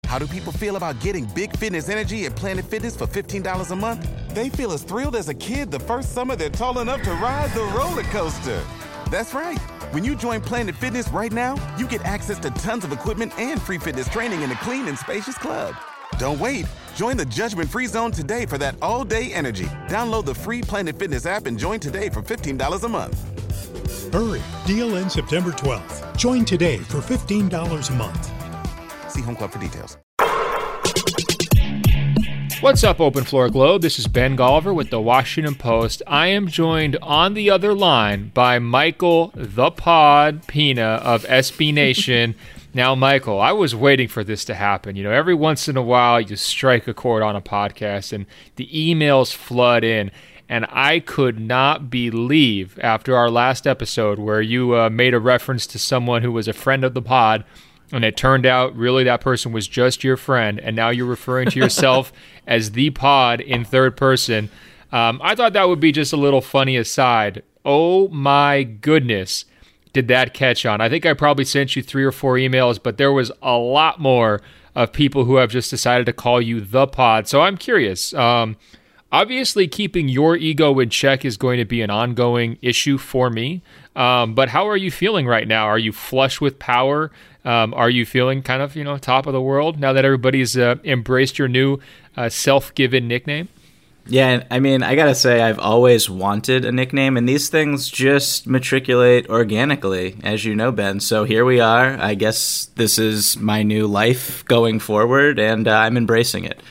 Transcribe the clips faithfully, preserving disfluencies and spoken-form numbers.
How do people feel about getting big fitness energy at Planet Fitness for fifteen dollars a month? They feel as thrilled as a kid the first summer they're tall enough to ride the roller coaster. That's right. When you join Planet Fitness right now, you get access to tons of equipment and free fitness training in a clean and spacious club. Don't wait. Join the judgment-free zone today for that all-day energy. Download the free Planet Fitness app and join today for fifteen dollars a month. Hurry. Deal ends September twelfth. Join today for fifteen dollars a month. See Home Club for details. What's up, Open Floor Globe? This is Ben Golliver with the Washington Post. I am joined on the other line by Michael the Pod Pina of S B Nation. Now, Michael, I was waiting for this to happen. You know, every once in a while you strike a chord on a podcast and the emails flood in. And I could not believe after our last episode where you uh, made a reference to someone who was a friend of the pod, and it turned out really that person was just your friend, and now you're referring to yourself as the pod in third person. Um, I thought that would be just a little funny aside. Oh my goodness, did that catch on? I think I probably sent you three or four emails, but there was a lot more of people who have just decided to call you the pod. So I'm curious. Um, obviously, keeping your ego in check is going to be an ongoing issue for me. Um, but how are you feeling right now? Are you flush with power? Um, are you feeling kind of, you know, top of the world now that everybody's uh, embraced your new uh, self-given nickname? Yeah, I mean, I gotta say, I've always wanted a nickname, and these things just matriculate organically, as you know, Ben. So here we are. I guess this is my new life going forward, and uh, I'm embracing it.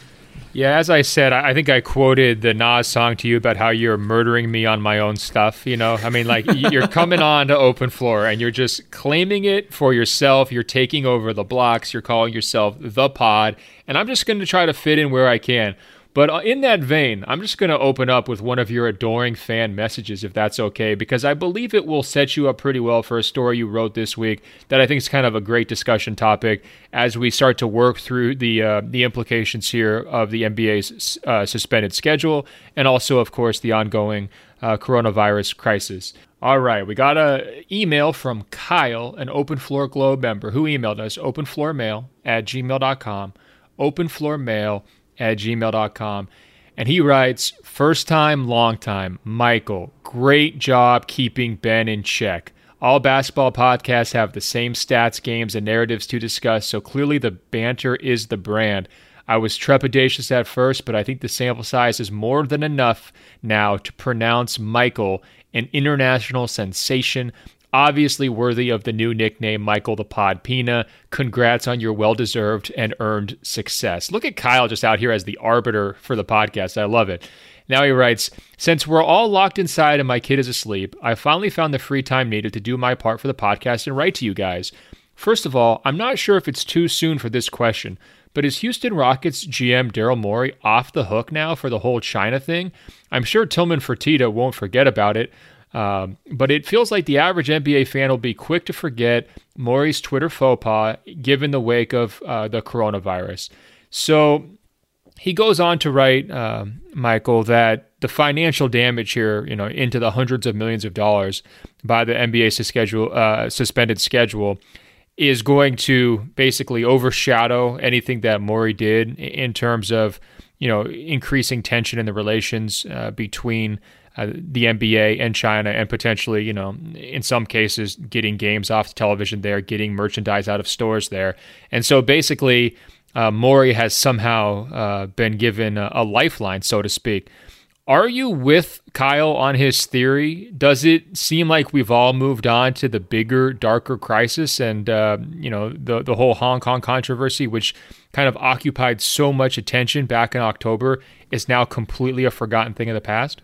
Yeah, as I said, I think I quoted the Nas song to you about how you're murdering me on my own stuff, you know? I mean, like, you're coming on to Open Floor, and you're just claiming it for yourself. You're taking over the blocks. You're calling yourself the pod, and I'm just going to try to fit in where I can. But in that vein, I'm just going to open up with one of your adoring fan messages, if that's okay, because I believe it will set you up pretty well for a story you wrote this week that I think is kind of a great discussion topic as we start to work through the uh, the implications here of the N B A's uh, suspended schedule and also, of course, the ongoing uh, coronavirus crisis. All right, we got an email from Kyle, an Open Floor Globe member, who emailed us, openfloormail at gmail dot com, openfloormail at gmail dot com. And he writes, first time, long time, Michael, great job keeping Ben in check. All basketball podcasts have the same stats, games, and narratives to discuss, so clearly the banter is the brand. I was trepidatious at first, but I think the sample size is more than enough now to pronounce Michael an international sensation, obviously worthy of the new nickname Michael the Pod Pina. Congrats on your well-deserved and earned success. Look at Kyle just out here as the arbiter for the podcast. I love it. Now he writes, since we're all locked inside and my kid is asleep, I finally found the free time needed to do my part for the podcast and write to you guys. First of all, I'm not sure if it's too soon for this question, but is Houston Rockets G M Daryl Morey off the hook now for the whole China thing? I'm sure Tillman Fertitta won't forget about it. Um, but it feels like the average N B A fan will be quick to forget Morey's Twitter faux pas given the wake of uh, the coronavirus. So he goes on to write, uh, Michael, that the financial damage here, you know, into the hundreds of millions of dollars by the N B A schedule, uh, suspended schedule is going to basically overshadow anything that Morey did in terms of, you know, increasing tension in the relations uh, between Uh, the N B A and China, and potentially, you know, in some cases, getting games off the television there, getting merchandise out of stores there. And so basically, uh, Morey has somehow uh, been given a, a lifeline, so to speak. Are you with Kyle on his theory? Does it seem like we've all moved on to the bigger, darker crisis and, uh, you know, the, the whole Hong Kong controversy, which kind of occupied so much attention back in October, is now completely a forgotten thing of the past?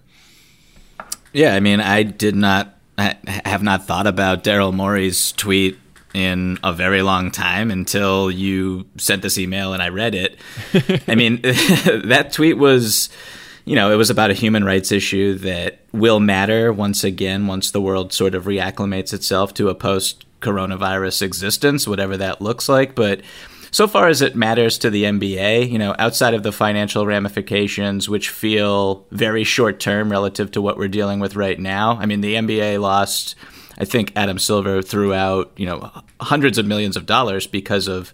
Yeah, I mean, I did not I have not thought about Daryl Morey's tweet in a very long time until you sent this email and I read it. I mean, that tweet was, you know, it was about a human rights issue that will matter once again, once the world sort of reacclimates itself to a post-coronavirus existence, whatever that looks like. But so far as it matters to the N B A, you know, outside of the financial ramifications, which feel very short term relative to what we're dealing with right now. I mean, the N B A lost, I think Adam Silver threw out, you know, hundreds of millions of dollars because of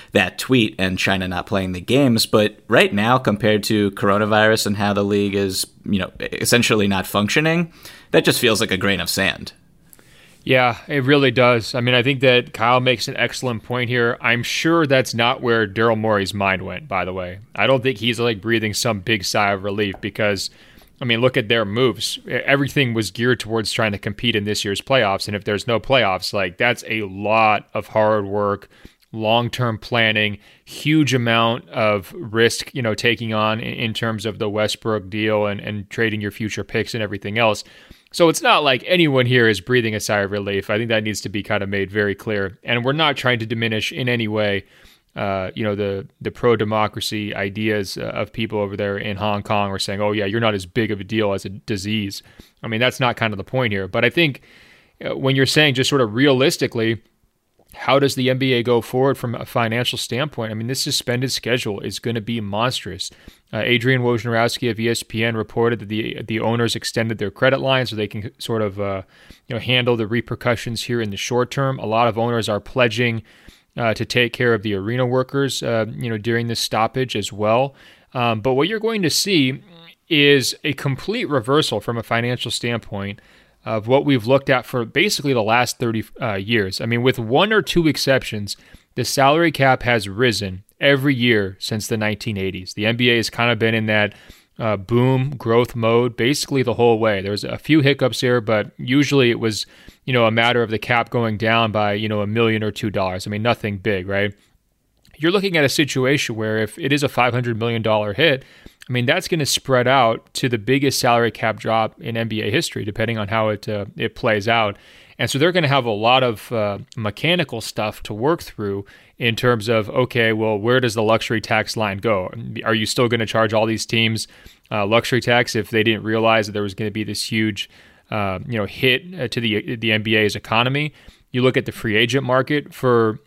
that tweet and China not playing the games. But right now, compared to coronavirus and how the league is, you know, essentially not functioning, that just feels like a grain of sand. Yeah, it really does. I mean, I think that Kyle makes an excellent point here. I'm sure that's not where Daryl Morey's mind went, by the way. I don't think he's like breathing some big sigh of relief because, I mean, look at their moves. Everything was geared towards trying to compete in this year's playoffs. And if there's no playoffs, like that's a lot of hard work, long-term planning, huge amount of risk, you know, taking on in, in terms of the Westbrook deal and, and trading your future picks and everything else. So it's not like anyone here is breathing a sigh of relief. I think that needs to be kind of made very clear. And we're not trying to diminish in any way, uh, you know, the the pro-democracy ideas of people over there in Hong Kong. Or saying, oh, yeah, you're not as big of a deal as a disease. I mean, that's not kind of the point here. But I think when you're saying just sort of realistically, how does the N B A go forward from a financial standpoint? I mean, this suspended schedule is going to be monstrous. Uh, Adrian Wojnarowski of E S P N reported that the the owners extended their credit line so they can sort of uh, you know handle the repercussions here in the short term. A lot of owners are pledging uh, to take care of the arena workers, uh, you know, during this stoppage as well. Um, but what you're going to see is a complete reversal from a financial standpoint of what we've looked at for basically the last thirty uh, years. I mean, with one or two exceptions, the salary cap has risen every year since the nineteen eighties. The N B A has kind of been in that uh, boom growth mode basically the whole way. There's a few hiccups here, but usually it was, you know, a matter of the cap going down by, you know, a million or two dollars. I mean, nothing big, right? You're looking at a situation where if it is a five hundred million dollars hit, I mean, that's going to spread out to the biggest salary cap drop in N B A history, depending on how it uh, it plays out. And so they're going to have a lot of uh, mechanical stuff to work through in terms of, okay, well, where does the luxury tax line go? Are you still going to charge all these teams uh, luxury tax if they didn't realize that there was going to be this huge uh, you know, hit to the the N B A's economy? You look at the free agent market for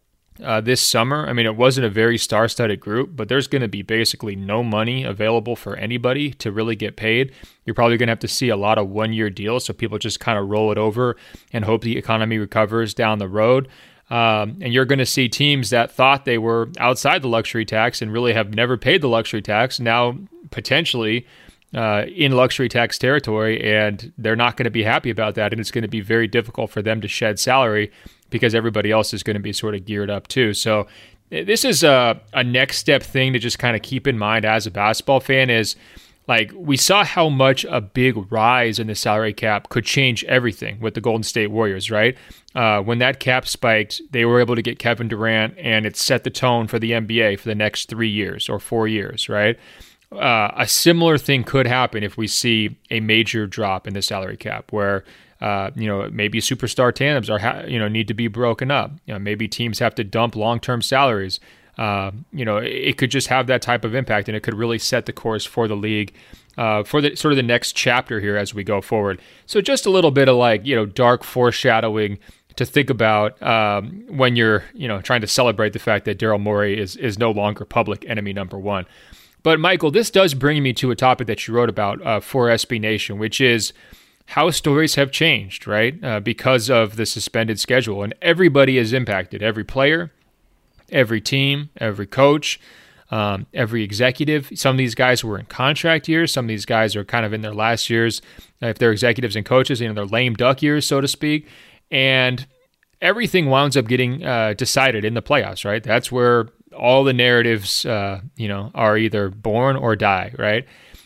Uh, this summer. I mean, it wasn't a very star-studded group, but there's going to be basically no money available for anybody to really get paid. You're probably going to have to see a lot of one-year deals, so people just kind of roll it over and hope the economy recovers down the road. Um, and you're going to see teams that thought they were outside the luxury tax and really have never paid the luxury tax now potentially uh, in luxury tax territory, and they're not going to be happy about that, and it's going to be very difficult for them to shed salary because everybody else is going to be sort of geared up too. So this is a, a next step thing to just kind of keep in mind as a basketball fan is, like, we saw how much a big rise in the salary cap could change everything with the Golden State Warriors, right? Uh, when that cap spiked, they were able to get Kevin Durant, and it set the tone for the N B A for the next three years or four years, right? Uh, a similar thing could happen if we see a major drop in the salary cap where Uh, you know, maybe superstar tandems are, ha- you know, need to be broken up. You know, maybe teams have to dump long-term salaries. Uh, you know, it, it could just have that type of impact, and it could really set the course for the league uh, for the sort of the next chapter here as we go forward. So just a little bit of like, you know, dark foreshadowing to think about um, when you're, you know, trying to celebrate the fact that Daryl Morey is is no longer public enemy number one. But Michael, this does bring me to a topic that you wrote about uh, for S B Nation, which is how stories have changed, right? Uh, because of the suspended schedule. And everybody is impacted. Every player, every team, every coach, um, every executive. Some of these guys were in contract years. Some of these guys are kind of in their last years. If they're executives and coaches, you know, they're lame duck years, so to speak. And everything winds up getting uh, decided in the playoffs, right? That's where all the narratives, uh, you know, are either born or die, right?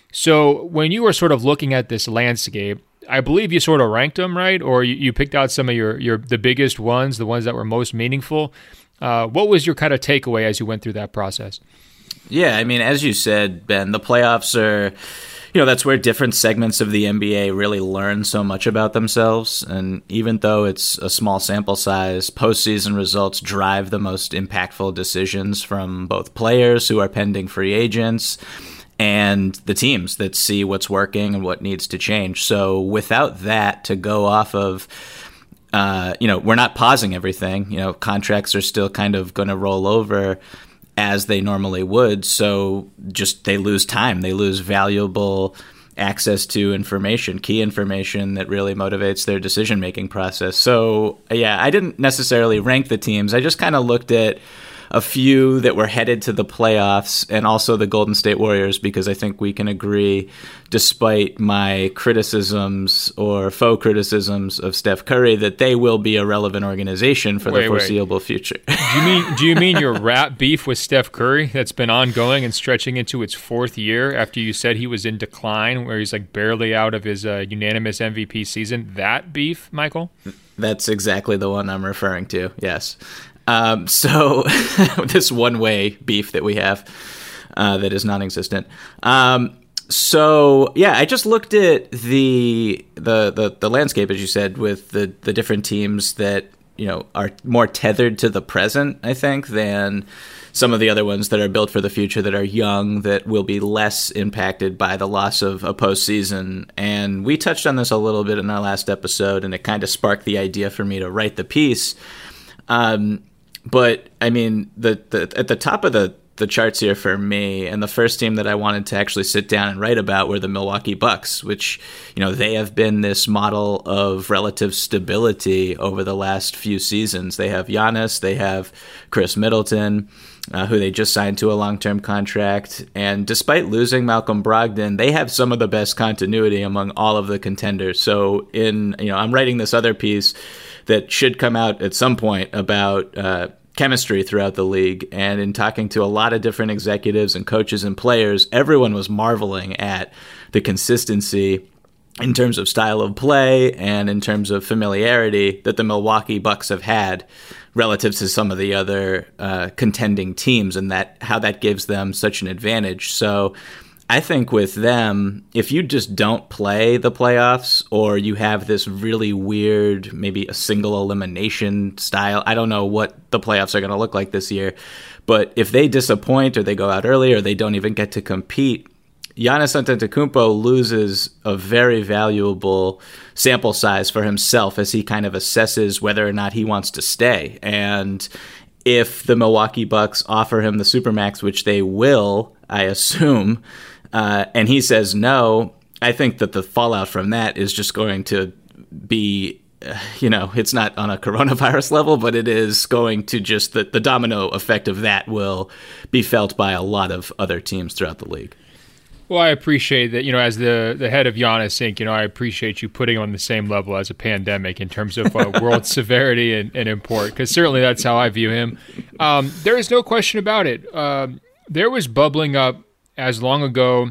So when you were sort of looking at this landscape, I believe you sort of ranked them, right? Or you, you picked out some of your, your the biggest ones, the ones that were most meaningful. Uh, what was your kind of takeaway as you went through that process? Yeah, I mean, as you said, Ben, the playoffs are, you know, that's where different segments of the N B A really learn so much about themselves. And even though it's a small sample size, postseason results drive the most impactful decisions from both players who are pending free agents and the teams that see what's working and what needs to change. So without that to go off of, uh, you know, we're not pausing everything. You know, contracts are still kind of going to roll over as they normally would. So just they lose time. They lose valuable access to information, key information that really motivates their decision-making process. So, yeah, I didn't necessarily rank the teams. I just kind of looked at, a few that were headed to the playoffs, and also the Golden State Warriors, because I think we can agree, despite my criticisms or faux criticisms of Steph Curry, that they will be a relevant organization for wait, the foreseeable wait. future. Do you mean do you mean your rap beef with Steph Curry that's been ongoing and stretching into its fourth year after you said he was in decline, where he's like barely out of his uh, unanimous M V P season? That beef, Michael? That's exactly the one I'm referring to, yes. Um, so this one-way beef that we have uh, that is non-existent. Um, so yeah, I just looked at the, the the the landscape, as you said, with the the different teams that, you know, are more tethered to the present, I think, than some of the other ones that are built for the future, that are young, that will be less impacted by the loss of a postseason. And we touched on this a little bit in our last episode, and it kind of sparked the idea for me to write the piece. Um, but I mean, the, the at the top of the the charts here for me, and the first team that I wanted to actually sit down and write about, were the Milwaukee Bucks, which, you know, they have been this model of relative stability over the last few seasons. They have Giannis, they have Chris Middleton, uh, who they just signed to a long-term contract, and despite losing Malcolm Brogdon, they have some of the best continuity among all of the contenders. So in, you know, I'm writing this other piece that should come out at some point about uh, chemistry throughout the league, and in talking to a lot of different executives and coaches and players, everyone was marveling at the consistency in terms of style of play and in terms of familiarity that the Milwaukee Bucks have had relative to some of the other uh, contending teams, and that how that gives them such an advantage. So I think with them, if you just don't play the playoffs, or you have this really weird, maybe a single elimination style, I don't know what the playoffs are going to look like this year, but if they disappoint, or they go out early, or they don't even get to compete, Giannis Antetokounmpo loses a very valuable sample size for himself as he kind of assesses whether or not he wants to stay. And if the Milwaukee Bucks offer him the Supermax, which they will, I assume, Uh, and he says no, I think that the fallout from that is just going to be, uh, you know, it's not on a coronavirus level, but it is going to just, the, the domino effect of that will be felt by a lot of other teams throughout the league. Well, I appreciate that, you know, as the, the head of Giannis Incorporated, you know, I appreciate you putting on the same level as a pandemic in terms of uh, world severity and, and import, because certainly that's how I view him. Um, there is no question about it. Um, there was bubbling up as long ago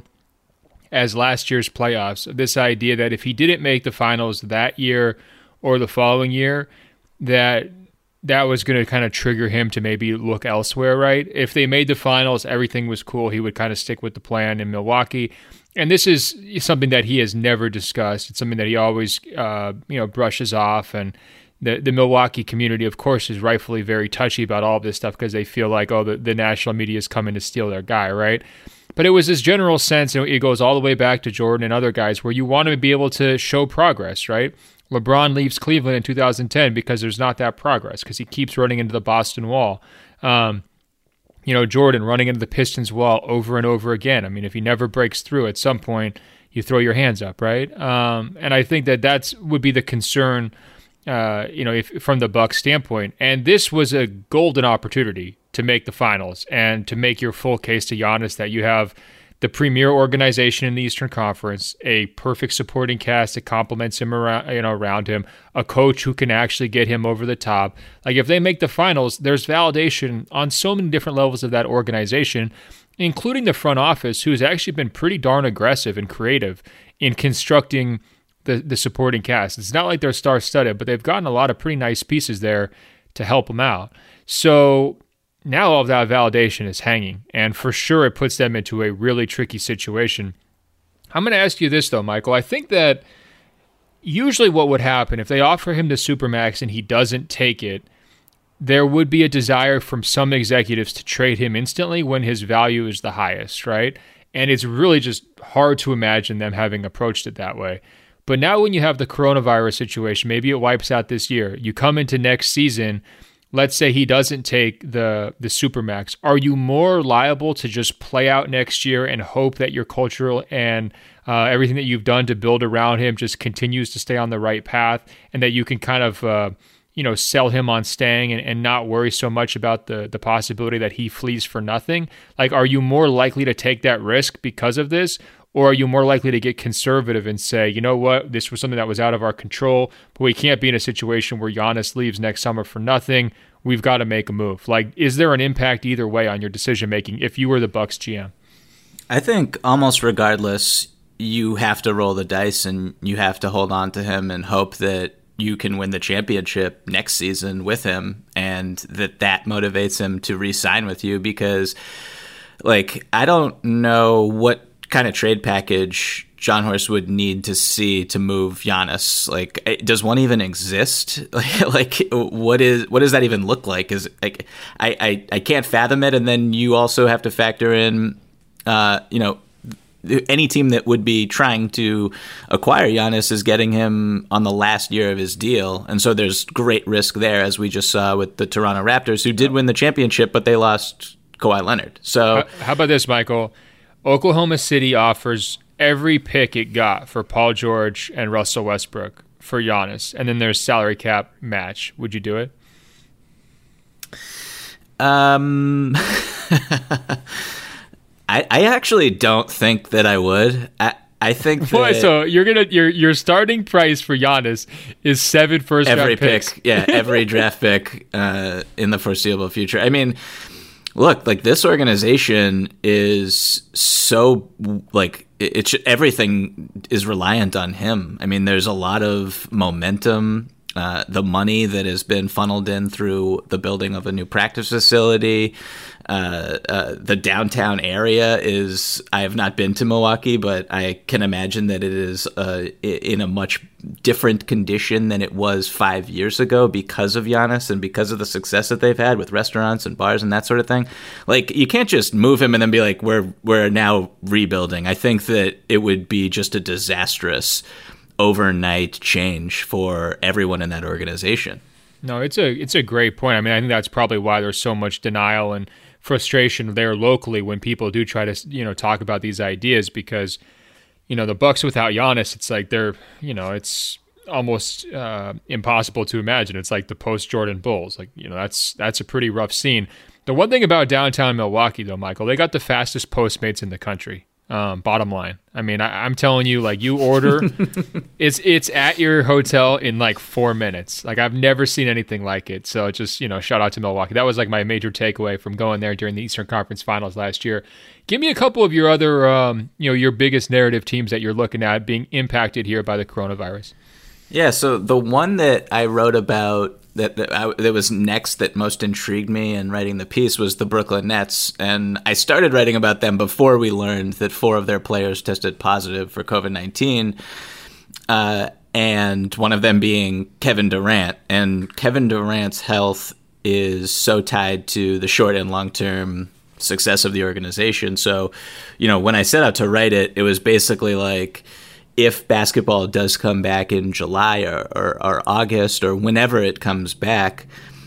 as last year's playoffs, this idea that if he didn't make the finals that year or the following year, that that was going to kind of trigger him to maybe look elsewhere, right? If they made the finals, everything was cool. He would kind of stick with the plan in Milwaukee. And this is something that he has never discussed. It's something that he always, uh, you know, brushes off. And the, the Milwaukee community, of course, is rightfully very touchy about all of this stuff because they feel like, oh, the, the national media is coming to steal their guy, right? But it was this general sense, and it goes all the way back to Jordan and other guys, where you want to be able to show progress, right? LeBron leaves Cleveland in two thousand ten because there's not that progress, because he keeps running into the Boston wall. Um, you know, Jordan running into the Pistons wall over and over again. I mean, if he never breaks through, at some point, you throw your hands up, right? Um, and I think that that's would be the concern, uh, you know, if, from the Bucks standpoint. And this was a golden opportunity to make the finals and to make your full case to Giannis that you have the premier organization in the Eastern Conference, a perfect supporting cast that complements him around, you know, around him, a coach who can actually get him over the top. Like, if they make the finals, there's validation on so many different levels of that organization, including the front office, who's actually been pretty darn aggressive and creative in constructing the, the supporting cast. It's not like they're star-studded, but they've gotten a lot of pretty nice pieces there to help them out. So now all of that validation is hanging, and for sure it puts them into a really tricky situation. I'm going to ask you this, though, Michael. I think that usually what would happen if they offer him the Supermax and he doesn't take it, there would be a desire from some executives to trade him instantly when his value is the highest, right? And it's really just hard to imagine them having approached it that way. But now when you have the coronavirus situation, maybe it wipes out this year. You come into next season, let's say he doesn't take the the Supermax. Are you more liable to just play out next year and hope that your cultural and uh, everything that you've done to build around him just continues to stay on the right path, and that you can kind of, uh, you you know, sell him on staying and, and not worry so much about the the possibility that he flees for nothing? Like, are you more likely to take that risk because of this? Or are you more likely to get conservative and say, you know what, this was something that was out of our control, but we can't be in a situation where Giannis leaves next summer for nothing. We've got to make a move. Like, is there an impact either way on your decision-making if you were the Bucks G M? I think almost regardless, you have to roll the dice and you have to hold on to him and hope that you can win the championship next season with him and that that motivates him to re-sign with you because, like, I don't know what kind of trade package Jon Horst would need to see to move Giannis. Like, does one even exist? Like, what is what does that even look like? Is like I, I, I can't fathom it. And then you also have to factor in, uh, you know, any team that would be trying to acquire Giannis is getting him on the last year of his deal. And so there's great risk there, as we just saw with the Toronto Raptors, who did win the championship, but they lost Kawhi Leonard. So how about this, Michael? Oklahoma City offers every pick it got for Paul George and Russell Westbrook for Giannis, and then there's salary cap match. Would you do it? Um, I I actually don't think that I would. I I think that Boy, so you're gonna your your starting price for Giannis is seven first every round picks. pick, yeah, every draft pick uh, in the foreseeable future. I mean. Look, like this organization is so like it, it should, everything is reliant on him. I mean, there's a lot of momentum. Uh, the money that has been funneled in through the building of a new practice facility, uh, uh, the downtown area is. I have not been to Milwaukee, but I can imagine that it is uh, in a much different condition than it was five years ago because of Giannis and because of the success that they've had with restaurants and bars and that sort of thing. Like, you can't just move him and then be like, we're we're now rebuilding. I think that it would be just a disastrous overnight change for everyone in that organization. No, it's a it's a great point. I mean, I think that's probably why there's so much denial and frustration there locally when people do try to, you know, talk about these ideas because, you know, the Bucks without Giannis, it's like they're, you know, it's almost uh, impossible to imagine. It's like the post-Jordan Bulls. Like, you know, that's that's a pretty rough scene. The one thing about downtown Milwaukee, though, Michael, they got the fastest Postmates in the country. Um, bottom line. I mean, I, I'm telling you, like, you order, it's it's at your hotel in like four minutes. Like, I've never seen anything like it. So just, you know, shout out to Milwaukee. That was like my major takeaway from going there during the Eastern Conference Finals last year. Give me a couple of your other, um, you know, your biggest narrative teams that you're looking at being impacted here by the coronavirus. Yeah, so the one that I wrote about that that, I, that was next that most intrigued me in writing the piece was the Brooklyn Nets. And I started writing about them before we learned that four of their players tested positive for covid nineteen, uh, and one of them being Kevin Durant. And Kevin Durant's health is so tied to the short and long-term success of the organization. So, you know, when I set out to write it, it was basically like, if basketball does come back in July or, or, or August or whenever it comes back,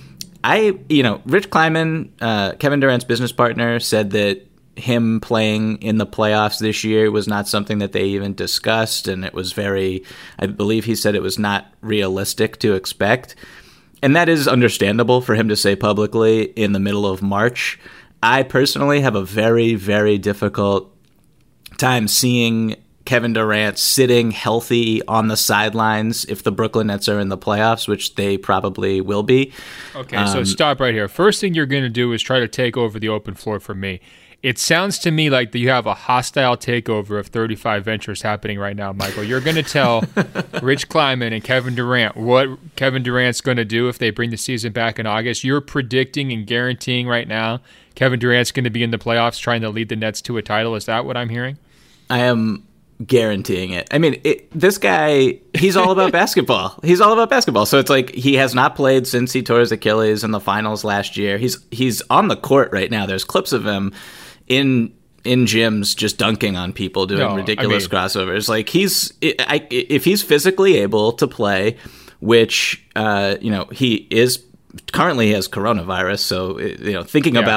I, you know, Rich Kleiman, uh, Kevin Durant's business partner, said that him playing in the playoffs this year was not something that they even discussed. And it was very, I believe he said it was not realistic to expect. And that is understandable for him to say publicly in the middle of March. I personally have a very, very difficult time seeing Kevin Durant sitting healthy on the sidelines if the Brooklyn Nets are in the playoffs, which they probably will be. Okay, um, so stop right here. First thing you're going to do is try to take over the open floor for me. It sounds to me like you have a hostile takeover of thirty-five Ventures happening right now, Michael. You're going to tell Rich Kleiman and Kevin Durant what Kevin Durant's going to do if they bring the season back in August. You're predicting and guaranteeing right now Kevin Durant's going to be in the playoffs trying to lead the Nets to a title. Is that what I'm hearing? I am guaranteeing it. I mean, it, this guy, he's all about basketball. He's all about basketball. So it's like he has not played since he tore his Achilles in the finals last year. He's he's on the court right now. There's clips of him in in gyms just dunking on people, doing no, ridiculous I mean, crossovers. Like he's, I, if he's physically able to play, which uh, you know he is currently has coronavirus. So you know, thinking yeah. about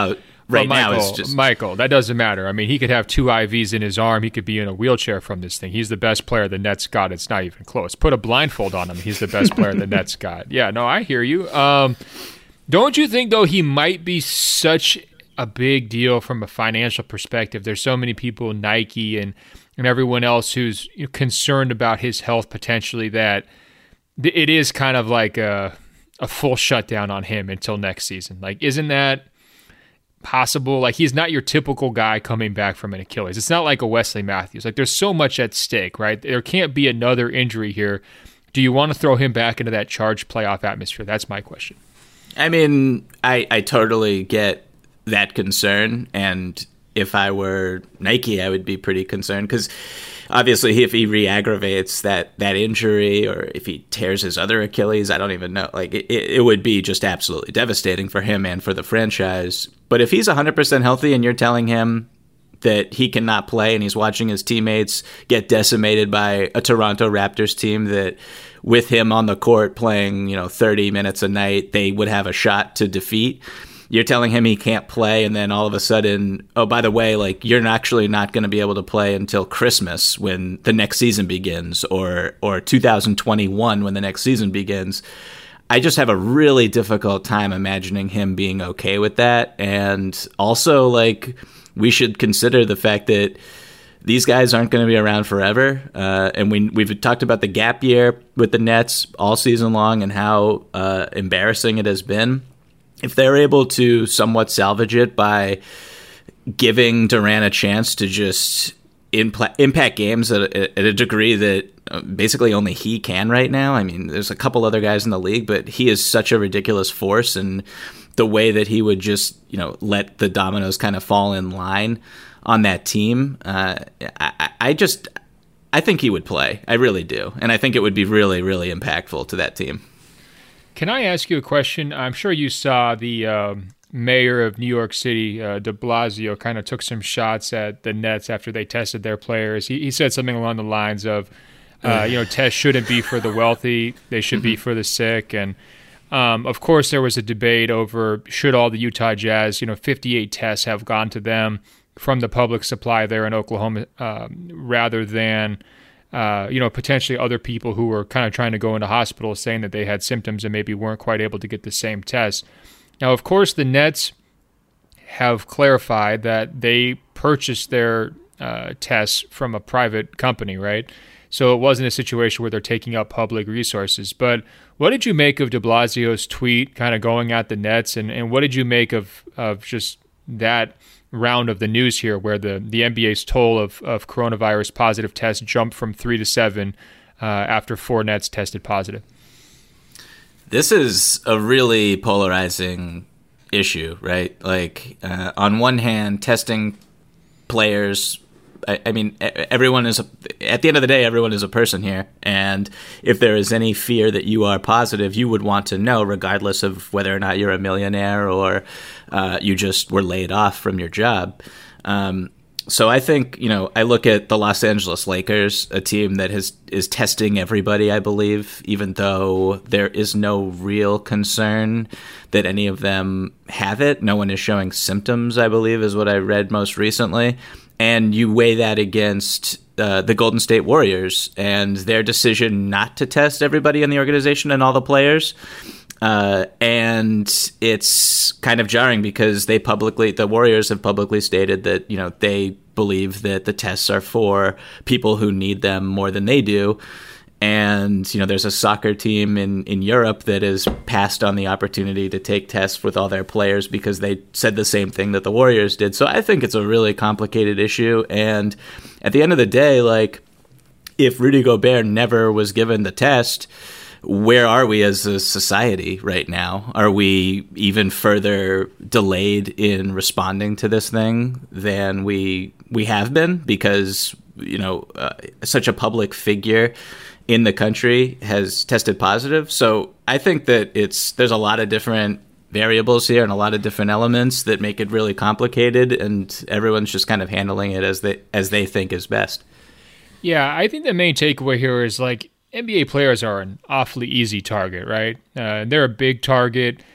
right Michael, now it's just Michael. That doesn't matter. I mean, he could have two I Vs in his arm. He could be in a wheelchair from this thing. He's the best player the Nets got. It's not even close. Put a blindfold on him. He's the best player the Nets got. Yeah, no, I hear you. Um, don't you think, though, he might be such a big deal from a financial perspective? There's so many people, Nike and, and everyone else, who's you know, concerned about his health potentially, that it is kind of like a, a full shutdown on him until next season. Like, isn't that possible? Like, he's not your typical guy coming back from an Achilles. It's not like a Wesley Matthews. Like, there's so much at stake, right? There can't be another injury here. Do you want to throw him back into that charged playoff atmosphere? That's my question. I mean, I, I totally get that concern, and if I were Nike, I would be pretty concerned, because obviously if he re-aggravates that, that injury, or if he tears his other Achilles, I don't even know. Like, it, it would be just absolutely devastating for him and for the franchise. But if he's one hundred percent healthy and you're telling him that he cannot play, and he's watching his teammates get decimated by a Toronto Raptors team that with him on the court playing, you know, thirty minutes a night, they would have a shot to defeat. You're telling him he can't play, and then all of a sudden, oh, by the way, like, you're actually not going to be able to play until Christmas when the next season begins, or or two thousand twenty-one when the next season begins. I just have a really difficult time imagining him being okay with that. And also, like, we should consider the fact that these guys aren't going to be around forever. Uh, and we, we've talked about the gap year with the Nets all season long and how uh, embarrassing it has been. If they're able to somewhat salvage it by giving Durant a chance to just impl- impact games at a, at a degree that basically only he can right now. I mean, there's a couple other guys in the league, but he is such a ridiculous force, and the way that he would just, you know, let the dominoes kind of fall in line on that team, uh, I, I just, I think he would play. I really do. And I think it would be really, really impactful to that team. Can I ask you a question? I'm sure you saw the um, mayor of New York City, uh, de Blasio, kind of took some shots at the Nets after they tested their players. He, he said something along the lines of, uh, you know, tests shouldn't be for the wealthy. They should be for the sick. And, um, of course, there was a debate over should all the Utah Jazz, you know, fifty-eight tests have gone to them from the public supply there in Oklahoma um, rather than Uh, you know, potentially other people who were kind of trying to go into hospitals saying that they had symptoms and maybe weren't quite able to get the same test. Now, of course, the Nets have clarified that they purchased their uh, tests from a private company, right? So it wasn't a situation where they're taking up public resources. But what did you make of de Blasio's tweet kind of going at the Nets, and, and what did you make of, of just that round of the news here where the, the N B A's toll of, of coronavirus positive tests jumped from three to seven uh, after four Nets tested positive? This is a really polarizing issue, right? Like, uh, on one hand, testing players, I, I mean, everyone is, a, at the end of the day, everyone is a person here. And if there is any fear that you are positive, you would want to know, regardless of whether or not you're a millionaire or uh, you just were laid off from your job. Um, so I think, you know, I look at the Los Angeles Lakers, a team that has is testing everybody, I believe, even though there is no real concern that any of them have it. No one is showing symptoms, I believe, is what I read most recently. And you weigh that against uh, the Golden State Warriors and their decision not to test everybody in the organization and all the players. Uh, and it's kind of jarring because they publicly, the Warriors have publicly stated that, you know, they believe that the tests are for people who need them more than they do. And, you know, there's a soccer team in, in Europe that has passed on the opportunity to take tests with all their players because they said the same thing that the Warriors did. So I think it's a really complicated issue. And at the end of the day, like, if Rudy Gobert never was given the test, where are we as a society right now? Are we even further delayed in responding to this thing than we we have been? Because, you know, uh, such a public figure in the country has tested positive. So I think that it's there's a lot of different variables here and a lot of different elements that make it really complicated, and everyone's just kind of handling it as they as they think is best. Yeah, I think the main takeaway here is, like, N B A players are an awfully easy target, right? Uh, they're a big target,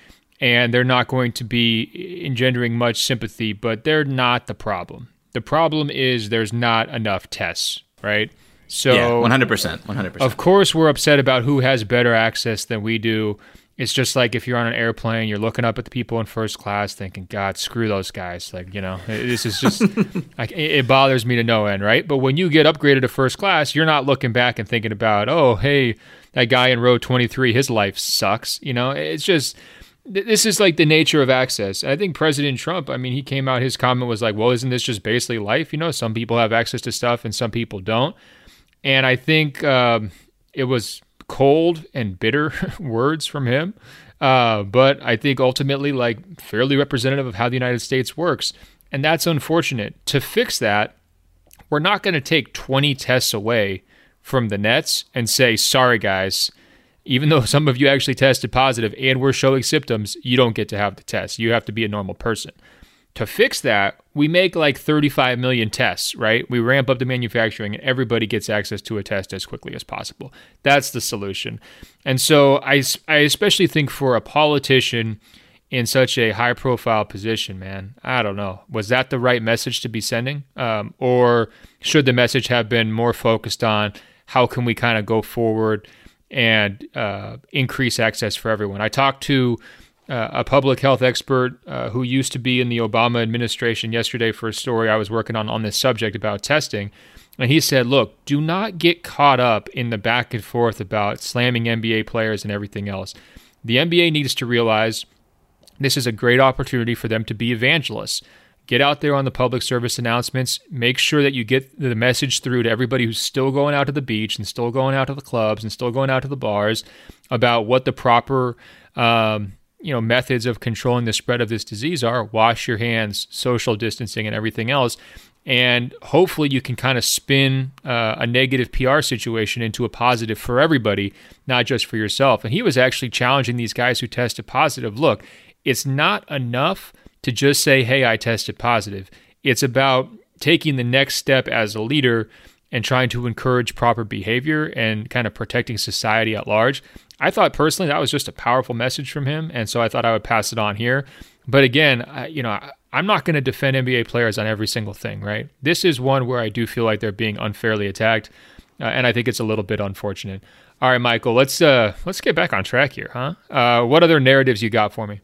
and they're not going to be engendering much sympathy, but they're not the problem. The problem is there's not enough tests, right? So yeah, one hundred percent, one hundred percent. Of course, we're upset about who has better access than we do. It's just like if you're on an airplane, you're looking up at the people in first class thinking, God, screw those guys. Like, you know, this is just, like, it bothers me to no end, right? But when you get upgraded to first class, you're not looking back and thinking about, oh, hey, that guy in row twenty-three, his life sucks. You know, it's just, this is like the nature of access. I think President Trump, I mean, he came out, his comment was like, well, isn't this just basically life? You know, some people have access to stuff and some people don't. And I think um, it was cold and bitter words from him. Uh, but I think ultimately, like, fairly representative of how the United States works. And that's unfortunate. To fix that, we're not going to take twenty tests away from the Nets and say, sorry, guys, even though some of you actually tested positive and were showing symptoms, you don't get to have the test. You have to be a normal person. To fix that, we make like thirty-five million tests, right? We ramp up the manufacturing and everybody gets access to a test as quickly as possible. That's the solution. And so I, I especially think for a politician in such a high-profile position, man, I don't know. Was that the right message to be sending? Um, or should the message have been more focused on how can we kind of go forward and uh, increase access for everyone? I talked to Uh, a public health expert uh, who used to be in the Obama administration yesterday for a story I was working on on this subject about testing. And he said, look, do not get caught up in the back and forth about slamming N B A players and everything else. The N B A needs to realize this is a great opportunity for them to be evangelists. Get out there on the public service announcements. Make sure that you get the message through to everybody who's still going out to the beach and still going out to the clubs and still going out to the bars about what the proper um, you know, methods of controlling the spread of this disease are. Wash your hands, social distancing, and everything else. And hopefully you can kind of spin uh, a negative P R situation into a positive for everybody, not just for yourself. And he was actually challenging these guys who tested positive. Look, it's not enough to just say, hey, I tested positive. It's about taking the next step as a leader and trying to encourage proper behavior and kind of protecting society at large. I thought personally that was just a powerful message from him, and so I thought I would pass it on here. But again, I, you know, I'm not going to defend N B A players on every single thing, right? This is one where I do feel like they're being unfairly attacked, uh, and I think it's a little bit unfortunate. All right, Michael, let's uh, let's get back on track here, huh? Uh, what other narratives you got for me?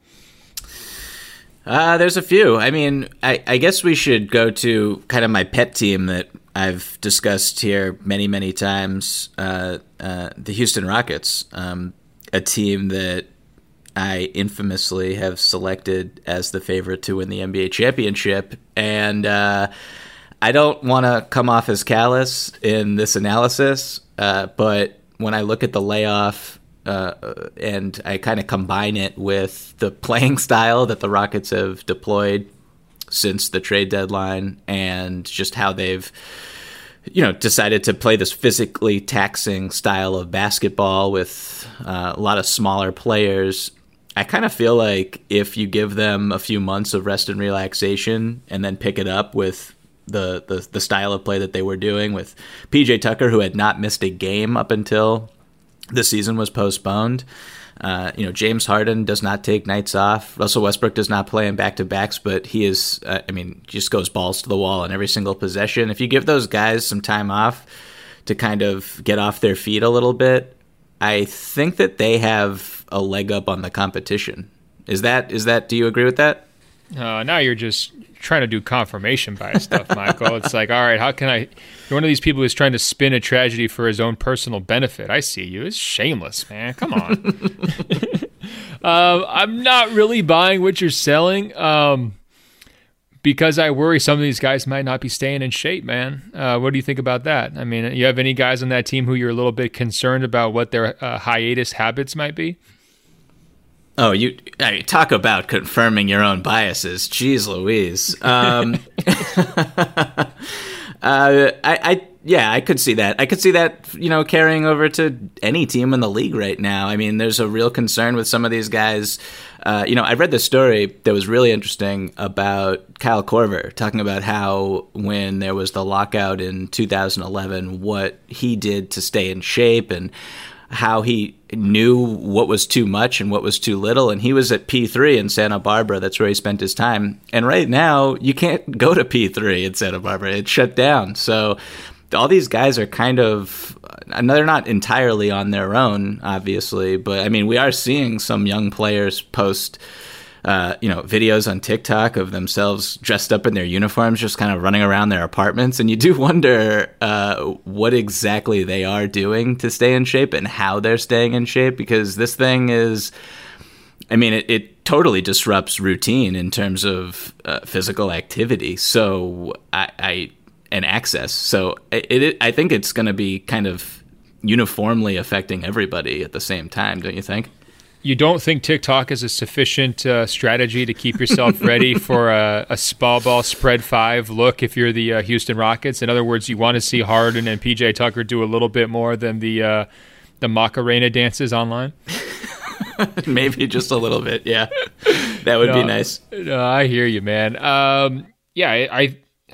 Uh, there's a few. I mean, I, I guess we should go to kind of my pet team that I've discussed here many, many times, uh, uh, the Houston Rockets, um, a team that I infamously have selected as the favorite to win the N B A championship. And uh, I don't want to come off as callous in this analysis, uh, but when I look at the layoff uh, and I kind of combine it with the playing style that the Rockets have deployed since the trade deadline and just how they've, you know, decided to play this physically taxing style of basketball with uh, a lot of smaller players, I kind of feel like if you give them a few months of rest and relaxation and then pick it up with the, the, the style of play that they were doing with P J Tucker, who had not missed a game up until the season was postponed. Uh, you know, James Harden does not take nights off. Russell Westbrook does not play in back-to-backs, but he is, uh, I mean, just goes balls to the wall on every single possession. If you give those guys some time off to kind of get off their feet a little bit, I think that they have a leg up on the competition. Is that, is that, do you agree with that? Uh, now you're just trying to do confirmation bias stuff, Michael. It's like, all right, how can I, you're one of these people who's trying to spin a tragedy for his own personal benefit. I see you. It's shameless, man. Come on. uh, I'm not really buying what you're selling um, because I worry some of these guys might not be staying in shape, man. Uh, what do you think about that? I mean, you have any guys on that team who you're a little bit concerned about what their uh, hiatus habits might be? Oh, you I mean, talk about confirming your own biases. Jeez Louise. Um, uh, I, I, yeah, I could see that. I could see that, you know, carrying over to any team in the league right now. I mean, there's a real concern with some of these guys. Uh, you know, I read this story that was really interesting about Kyle Korver, talking about how when there was the lockout in two thousand eleven, what he did to stay in shape. And how he knew what was too much and what was too little. And he was at P three in Santa Barbara. That's where he spent his time. And right now, you can't go to P three in Santa Barbara. It's shut down. So all these guys are kind of, they're not entirely on their own, obviously. But, I mean, we are seeing some young players post Uh, you know, videos on TikTok of themselves dressed up in their uniforms, just kind of running around their apartments. And you do wonder uh, what exactly they are doing to stay in shape and how they're staying in shape, because this thing is, I mean, it, it totally disrupts routine in terms of uh, physical activity. So I, I and access. So it, it I think it's going to be kind of uniformly affecting everybody at the same time, don't you think? You don't think TikTok is a sufficient uh, strategy to keep yourself ready for a, a small ball spread five look if you're the uh, Houston Rockets? In other words, you want to see Harden and P J Tucker do a little bit more than the uh, the Macarena dances online? Maybe just a little bit, yeah. That would no, be nice. No, I hear you, man. Um, yeah, I, I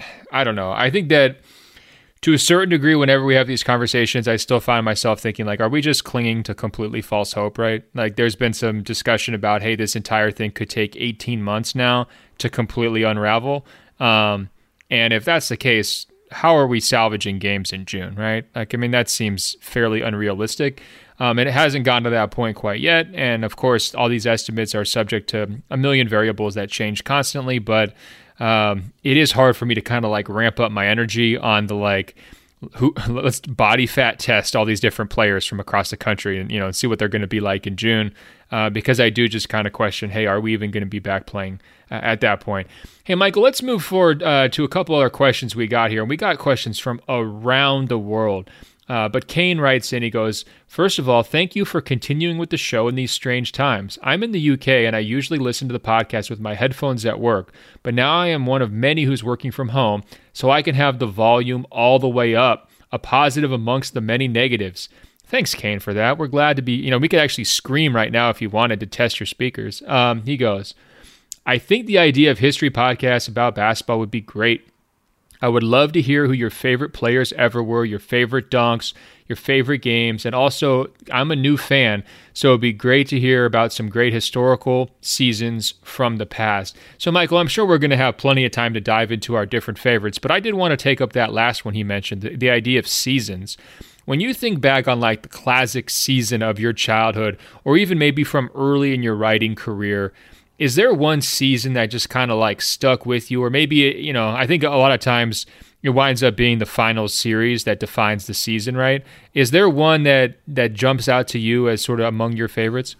I don't know. I think that to a certain degree, whenever we have these conversations, I still find myself thinking, like, are we just clinging to completely false hope, right? Like, there's been some discussion about, hey, this entire thing could take eighteen months now to completely unravel. Um, and if that's the case, how are we salvaging games in June, right? Like, I mean, that seems fairly unrealistic. Um, and it hasn't gotten to that point quite yet. And, of course, all these estimates are subject to a million variables that change constantly, but Um, it is hard for me to kind of like ramp up my energy on the like, who let's body fat test all these different players from across the country and, you know, and see what they're going to be like in June. Uh, because I do just kind of question, hey, are we even going to be back playing uh, at that point? Hey, Michael, let's move forward uh, to a couple other questions we got here. And we got questions from around the world. Uh, but Kane writes in, he goes, first of all, thank you for continuing with the show in these strange times. I'm in the U K and I usually listen to the podcast with my headphones at work, but now I am one of many who's working from home, so I can have the volume all the way up, a positive amongst the many negatives. Thanks, Kane, for that. We're glad to be, you know, we could actually scream right now if you wanted to test your speakers. Um, he goes, I think the idea of history podcasts about basketball would be great. I would love to hear who your favorite players ever were, your favorite dunks, your favorite games, and also I'm a new fan, so it'd be great to hear about some great historical seasons from the past. So, Michael, I'm sure we're going to have plenty of time to dive into our different favorites, but I did want to take up that last one he mentioned, the, the idea of seasons. When you think back on like the classic season of your childhood, or even maybe from early in your writing career, is there one season that just kind of like stuck with you? Or maybe, you know, I think a lot of times it winds up being the final series that defines the season, right? Is there one that, that jumps out to you as sort of among your favorites?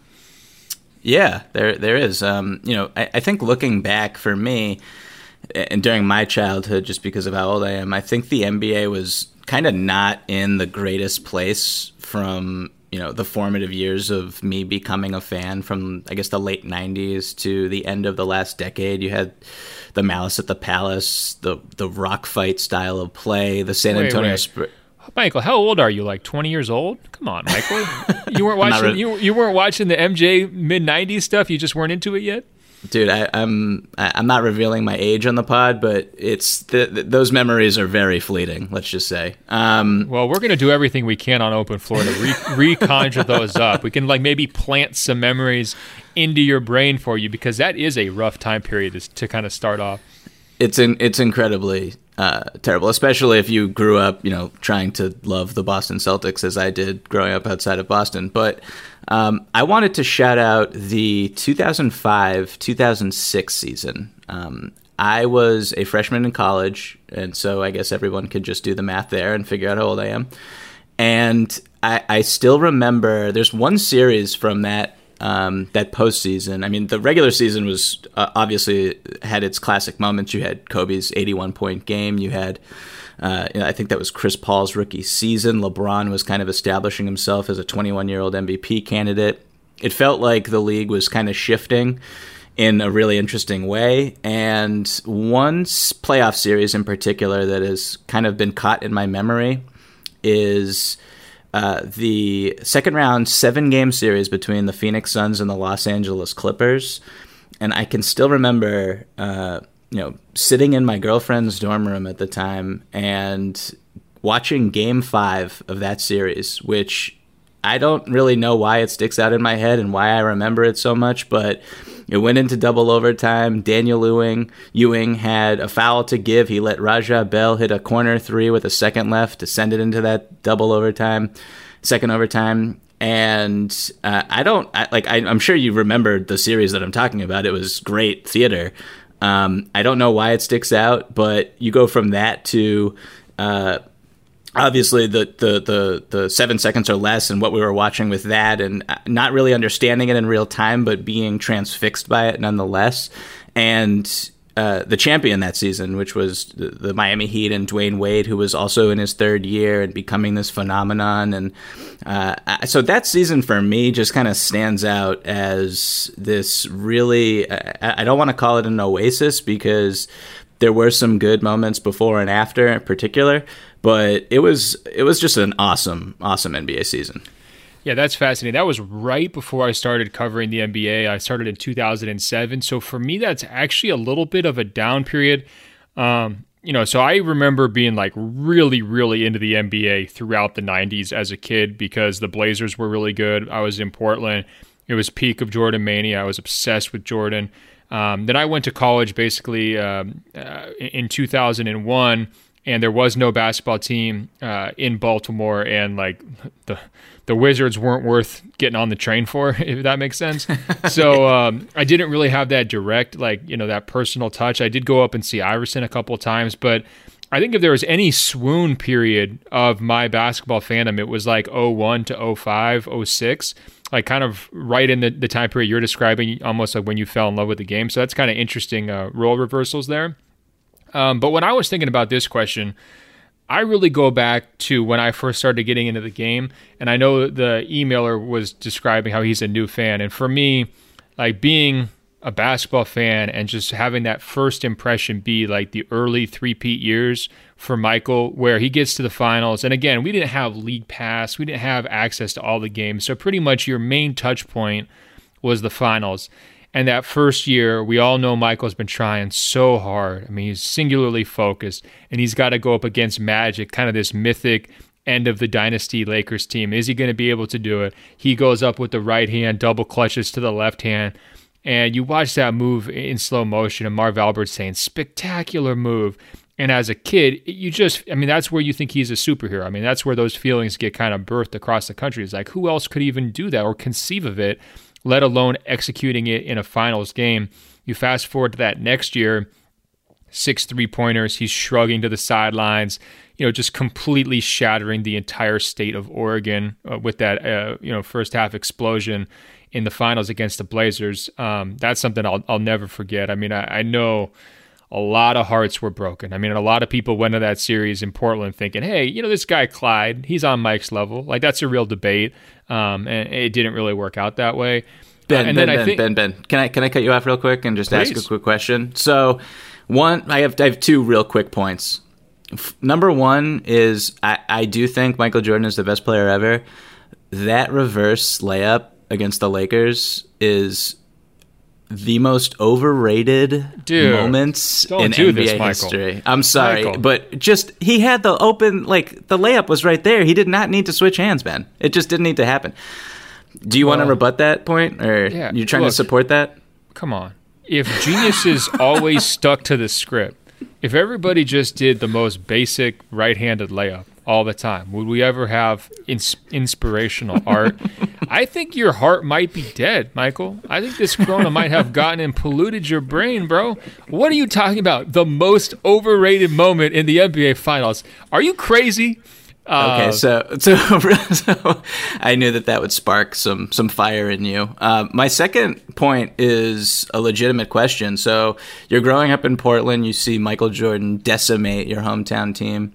Yeah, there there is. Um, you know, I, I think looking back for me, and during my childhood, just because of how old I am, I think the N B A was kind of not in the greatest place from, you know, the formative years of me becoming a fan from, I guess, the late nineties to the end of the last decade. You had the Malice at the Palace, the the rock fight style of play, the San Wait, Antonio wait. Spurs. Michael, how old are you? Like twenty years old? Come on, Michael. You weren't watching re- you you weren't watching the M J mid nineties stuff. You just weren't into it yet. Dude, I, I'm I'm not revealing my age on the pod, but it's the, the, those memories are very fleeting. Let's just say. Um, well, we're gonna do everything we can on Open Floor to re- reconjure those up. We can like maybe plant some memories into your brain for you, because that is a rough time period to, to kind of start off. It's in, it's incredibly uh, terrible, especially if you grew up, you know, trying to love the Boston Celtics as I did growing up outside of Boston. But um, I wanted to shout out the two thousand five two thousand six season. Um, I was a freshman in college, and so I guess everyone could just do the math there and figure out how old I am. And I, I still remember there's one series from that Um, that postseason. I mean, the regular season was uh, obviously had its classic moments. You had Kobe's eighty-one point game. You had, uh, you know, I think that was Chris Paul's rookie season. LeBron was kind of establishing himself as a twenty-one-year-old M V P candidate. It felt like the league was kind of shifting in a really interesting way. And one playoff series in particular that has kind of been caught in my memory is Uh, the second round seven game series between the Phoenix Suns and the Los Angeles Clippers. And I can still remember, uh, you know, sitting in my girlfriend's dorm room at the time and watching game five of that series, which I don't really know why it sticks out in my head and why I remember it so much, but it went into double overtime. Daniel Ewing, Ewing had a foul to give. He let Raja Bell hit a corner three with a second left to send it into that double overtime, second overtime. And uh, I don't I, like. I, I'm sure you remember the series that I'm talking about. It was great theater. Um, I don't know why it sticks out, but you go from that to uh, obviously the, the the the seven seconds or less, and what we were watching with that, and not really understanding it in real time, but being transfixed by it nonetheless. And uh, the champion that season, which was the, the Miami Heat and Dwayne Wade, who was also in his third year and becoming this phenomenon. And uh, so that season for me just kind of stands out as this really, I, I don't want to call it an oasis because there were some good moments before and after in particular, but it was it was just an awesome, awesome N B A season. Yeah, that's fascinating. That was right before I started covering the N B A. I started in two thousand seven. So for me, that's actually a little bit of a down period. Um, you know, so I remember being like really, really into the N B A throughout the nineties as a kid because the Blazers were really good. I was in Portland. It was peak of Jordan mania. I was obsessed with Jordan. Um, then I went to college basically um, uh, in two thousand one, and there was no basketball team uh, in Baltimore, and like the the Wizards weren't worth getting on the train for, if that makes sense. So um, I didn't really have that direct, like, you know, that personal touch. I did go up and see Iverson a couple of times, but I think if there was any swoon period of my basketball fandom, it was like oh one to oh five, oh six, like kind of right in the, the time period you're describing, almost like when you fell in love with the game. So that's kind of interesting uh, role reversals there. Um, but when I was thinking about this question, I really go back to when I first started getting into the game, and I know the emailer was describing how he's a new fan. And for me, like being a basketball fan and just having that first impression be like the early three-peat years for Michael, where he gets to the finals. And again, we didn't have League Pass. We didn't have access to all the games. So pretty much your main touch point was the finals. And that first year, we all know Michael's been trying so hard. I mean, he's singularly focused, and he's got to go up against Magic, kind of this mythic end of the dynasty Lakers team. Is he going to be able to do it? He goes up with the right hand, double clutches to the left hand, and you watch that move in slow motion, and Marv Albert saying, spectacular move. And as a kid, you just, I mean, that's where you think he's a superhero. I mean, that's where those feelings get kind of birthed across the country. It's like, who else could even do that or conceive of it, let alone executing it in a finals game? You fast forward to that next year, six three-pointers, he's shrugging to the sidelines, you know, just completely shattering the entire state of Oregon uh, with that, uh, you know, first half explosion in the finals against the Blazers. Um, that's something I'll, I'll never forget. I mean, I, I know a lot of hearts were broken. I mean, a lot of people went to that series in Portland thinking, hey, you know, this guy Clyde, he's on Mike's level. Like, that's a real debate. Um, and it didn't really work out that way. Ben, uh, and Ben, then Ben, I think, Ben, Ben, can I can I cut you off real quick and just Please. ask a quick question? So, one, I have I have two real quick points. F- number one is I, I do think Michael Jordan is the best player ever. That reverse layup against the Lakers is the most overrated Dude, moments don't in do N B A this, Michael. history. I'm sorry, Michael. but just he had the open, like the layup was right there. He did not need to switch hands, man. It just didn't need to happen. Do you Well, want to rebut that point, or yeah, you trying look. to support that? Come on. If geniuses always stuck to the script, if everybody just did the most basic right-handed layup all the time, would we ever have ins- inspirational art? I think your heart might be dead, Michael. I think this corona might have gotten and polluted your brain, bro. What are you talking about? The most overrated moment in the N B A Finals. Are you crazy? Uh, Okay, so so, so I knew that that would spark some some fire in you. Uh, my second point is a legitimate question. So you're growing up in Portland, you see Michael Jordan decimate your hometown team.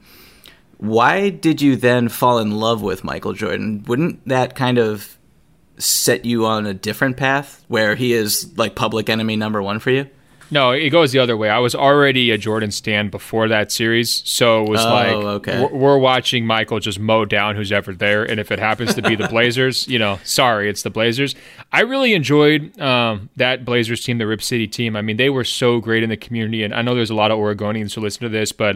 Why did you then fall in love with Michael Jordan? Wouldn't that kind of set you on a different path where he is like public enemy number one for you? No, it goes the other way. I was already a Jordan stan before that series, so it was Oh, like okay. we're, we're watching Michael just mow down who's ever there, and if it happens to be the Blazers, you know, sorry, it's the Blazers. I really enjoyed um, that Blazers team, the Rip City team. I mean, they were so great in the community, and I know there's a lot of Oregonians who listen to this, but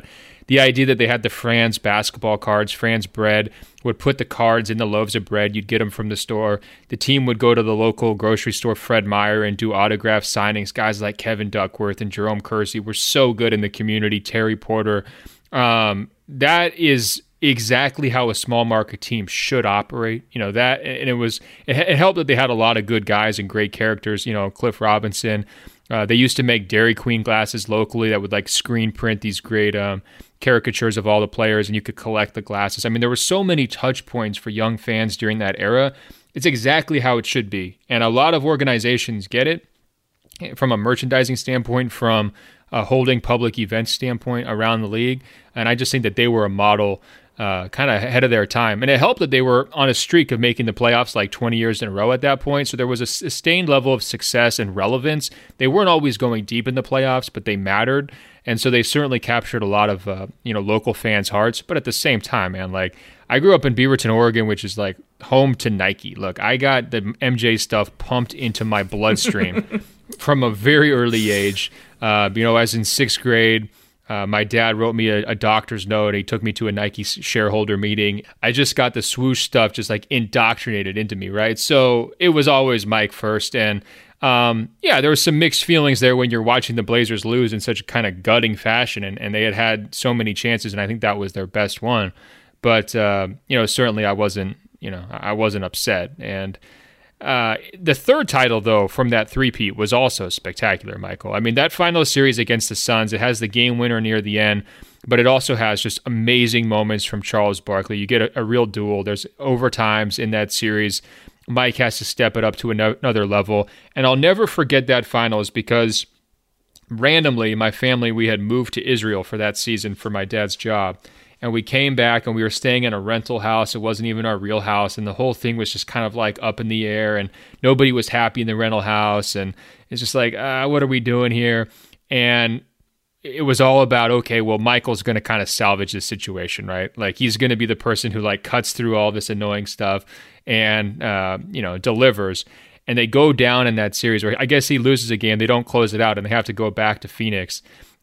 the idea that they had the Franz basketball cards, Franz bread, would put the cards in the loaves of bread. You'd get them from the store. The team would go to the local grocery store, Fred Meyer, and do autograph signings. Guys like Kevin Duckworth and Jerome Kersey were so good in the community. Terry Porter. Um, that is exactly how a small market team should operate. You know, that, and it was, it, it helped that they had a lot of good guys and great characters. You know, Cliff Robinson. Uh, they used to make Dairy Queen glasses locally that would like screen print these great um, caricatures of all the players, and you could collect the glasses. I mean, there were so many touch points for young fans during that era. It's exactly how it should be. And a lot of organizations get it from a merchandising standpoint, from a holding public events standpoint around the league. And I just think that they were a model uh, kind of ahead of their time. And it helped that they were on a streak of making the playoffs like twenty years in a row at that point. So there was a sustained level of success and relevance. They weren't always going deep in the playoffs, but they mattered. And so they certainly captured a lot of, uh, you know, local fans' hearts. But at the same time, man, like, I grew up in Beaverton, Oregon, which is like home to Nike. Look, I got the M J stuff pumped into my bloodstream from a very early age. Uh, you know, as in sixth grade, uh, my dad wrote me a, a doctor's note. He took me to a Nike shareholder meeting. I just got the swoosh stuff just like indoctrinated into me, right? So it was always Mike first. And um, yeah, there was some mixed feelings there when you're watching the Blazers lose in such a kind of gutting fashion. And, and they had had so many chances, and I think that was their best one. But, uh, you know, certainly I wasn't, you know, I wasn't upset. And Uh, the third title, though, from that three-peat was also spectacular, Michael. I mean, that final series against the Suns, it has the game winner near the end, but it also has just amazing moments from Charles Barkley. You get a, a real duel. There's overtimes in that series. Mike has to step it up to another level. And I'll never forget that finals because randomly, my family, we had moved to Israel for that season for my dad's job. And we came back and we were staying in a rental house. It wasn't even our real house. And the whole thing was just kind of like up in the air, and nobody was happy in the rental house. And it's just like, uh, what are we doing here? And it was all about, okay, well, Michael's going to kind of salvage this situation, right? Like, he's going to be the person who like cuts through all this annoying stuff and, uh, you know, delivers. And they go down in that series where I guess he loses a game. They don't close it out and they have to go back to Phoenix.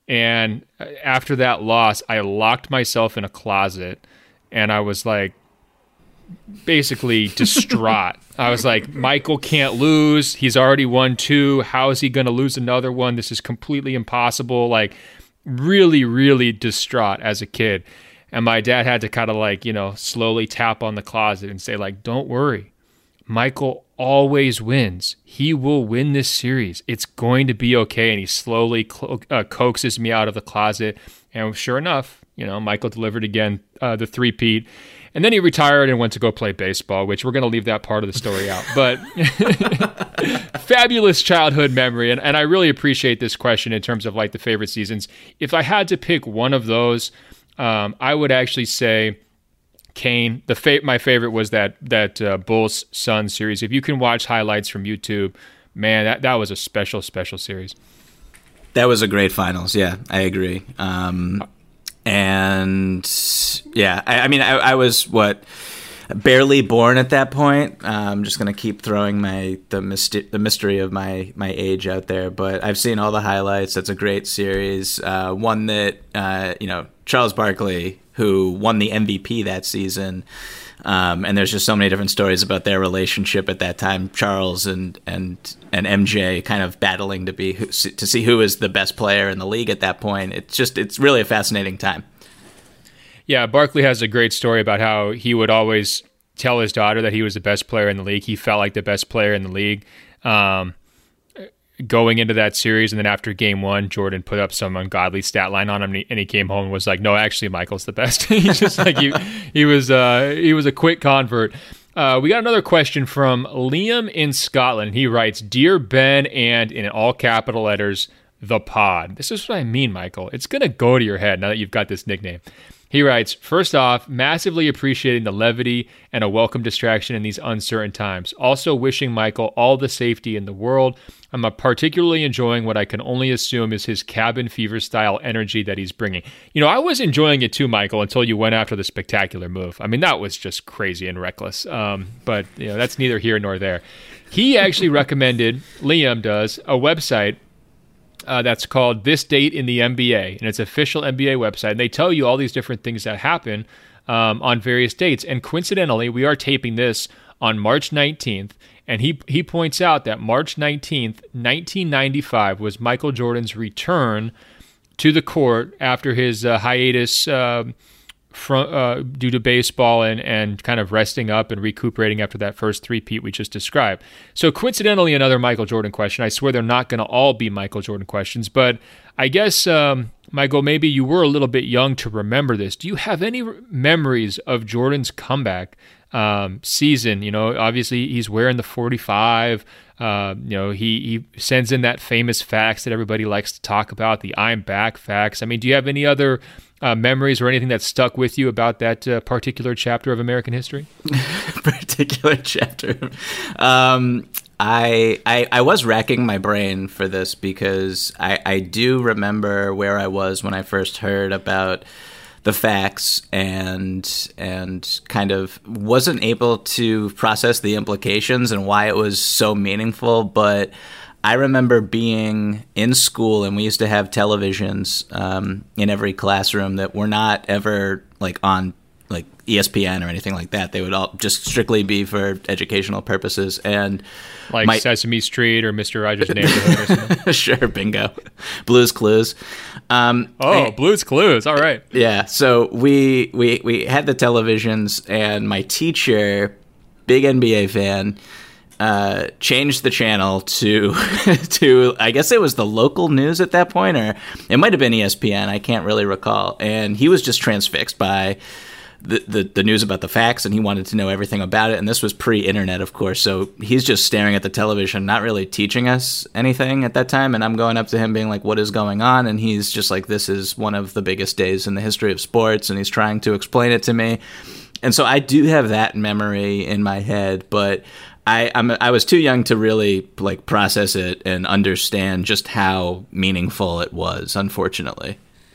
And after that loss, I locked myself in a closet and I was like basically distraught. I was like, Michael can't lose. He's already won two. How is he going to lose another one? This is completely impossible. Like, really, really distraught as a kid. And my dad had to kind of like, you know, slowly tap on the closet and say like, don't worry. Michael always wins. He will win this series. It's going to be okay. And he slowly clo- uh, coaxes me out of the closet. And sure enough, you know, Michael delivered again, uh, the three-peat. And then he retired and went to go play baseball, which we're going to leave that part of the story out. But fabulous childhood memory. And, and I really appreciate this question in terms of like the favorite seasons. If I had to pick one of those, um, I would actually say Kane. The fa- my favorite was that that uh, Bulls Suns series. If you can watch highlights from YouTube, man, that, that was a special, special series. That was a great finals. Yeah, I agree. Um, and yeah, I, I mean, I, I was what barely born at that point. I'm just gonna keep throwing my the mystery the mystery of my my age out there. But I've seen all the highlights. That's a great series. Uh, one that uh, you know, Charles Barkley, who won the M V P that season. Um, and there's just so many different stories about their relationship at that time, Charles and and and M J kind of battling to be to see who is the best player in the league at that point. It's just it's really a fascinating time. Yeah, Barkley has a great story about how he would always tell his daughter that he was the best player in the league. He felt like the best player in the league. Um, going into that series, and then after game one, Jordan put up some ungodly stat line on him, and he, and he came home and was like, no, actually Michael's the best. He's just like, he, he was uh, he was a quick convert. Uh, we got another question from Liam in Scotland. He writes, Dear Ben, and in all capital letters, the pod. This is what I mean, Michael. It's going to go to your head now that you've got this nickname. He writes, first off, massively appreciating the levity and a welcome distraction in these uncertain times. Also wishing Michael all the safety in the world. I'm particularly enjoying what I can only assume is his cabin fever style energy that he's bringing. You know, I was enjoying it too, Michael, until you went after the spectacular move. I mean, that was just crazy and reckless. Um, but, you know, that's neither here nor there. He actually recommended, Liam does, a website uh, that's called This Date in the N B A, and it's an official N B A website. And they tell you all these different things that happen um, on various dates. And coincidentally, we are taping this on March nineteenth, and he he points out that March nineteenth, nineteen ninety-five was Michael Jordan's return to the court after his uh, hiatus uh, from, uh, due to baseball and, and kind of resting up and recuperating after that first three-peat we just described. So coincidentally, another Michael Jordan question. I swear they're not going to all be Michael Jordan questions, but I guess, um, Michael, maybe you were a little bit young to remember this. Do you have any memories of Jordan's comeback um, season? You know, obviously he's wearing the forty-five. Uh, you know, he, he sends in that famous fax that everybody likes to talk about, the I'm back fax. I mean, do you have any other Uh, memories or anything that stuck with you about that uh, particular chapter of American history? particular chapter. Um, I, I I was racking my brain for this because I, I do remember where I was when I first heard about the facts and and kind of wasn't able to process the implications and why it was so meaningful, but I remember being in school, and we used to have televisions um, in every classroom that were not ever like on like E S P N or anything like that. They would all just strictly be for educational purposes. And like my, Sesame Street or Mister Rogers' Neighborhood or something. Sure, bingo. Blue's Clues. Um, oh, I, Blue's Clues. All right. Yeah. So we we we had the televisions, and my teacher, big N B A fan, Uh, changed the channel to, to I guess it was the local news at that point, or it might have been E S P N. I can't really recall. And he was just transfixed by the, the, the news about the facts, and he wanted to know everything about it. And this was pre-internet, of course. So he's just staring at the television, not really teaching us anything at that time. And I'm going up to him being like, what is going on? And he's just like, this is one of the biggest days in the history of sports. And he's trying to explain it to me. And so I do have that memory in my head, but I I'm, I was too young to really like process it and understand just how meaningful it was, unfortunately.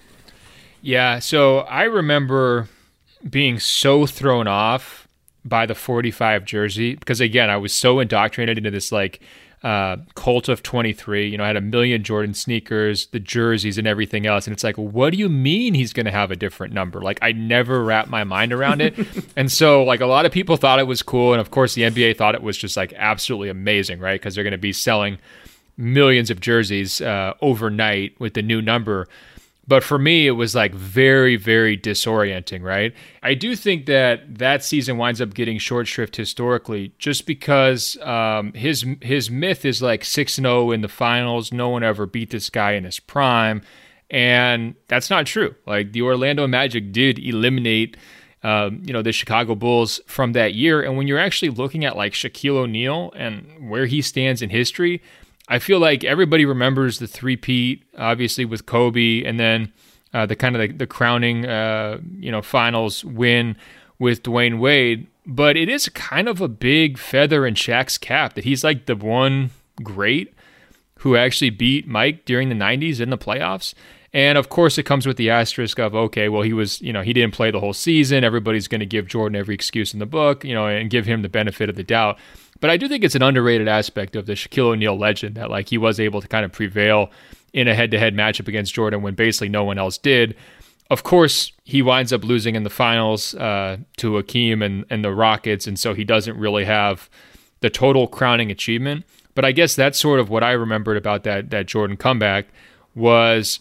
Yeah, so I remember being so thrown off by the forty-five jersey because, again, I was so indoctrinated into this like uh, cult of twenty-three. You know, I had a million Jordan sneakers, the jerseys, and everything else. And it's like, what do you mean he's going to have a different number? Like, I never wrapped my mind around it. And so, like, a lot of people thought it was cool. And, of course, the N B A thought it was just, like, absolutely amazing, right? Because they're going to be selling millions of jerseys uh, overnight with the new number. But for me, it was like very, very disorienting, right? I do think that that season winds up getting short shrift historically just because um, his his myth is like six and oh in the finals. No one ever beat this guy in his prime. And that's not true. Like the Orlando Magic did eliminate um, you know, the Chicago Bulls from that year. And when you're actually looking at like Shaquille O'Neal and where he stands in history, I feel like everybody remembers the three-peat, obviously with Kobe, and then uh, the kind of the, the crowning, uh, you know, finals win with Dwayne Wade. But it is kind of a big feather in Shaq's cap that he's like the one great who actually beat Mike during the nineties in the playoffs. And of course, it comes with the asterisk of, okay, well, he was, you know, he didn't play the whole season. Everybody's going to give Jordan every excuse in the book, you know, and give him the benefit of the doubt. But I do think it's an underrated aspect of the Shaquille O'Neal legend that, like, he was able to kind of prevail in a head-to-head matchup against Jordan when basically no one else did. Of course, he winds up losing in the finals uh, to Hakeem and, and the Rockets, and so he doesn't really have the total crowning achievement. But I guess that's sort of what I remembered about that that Jordan comeback was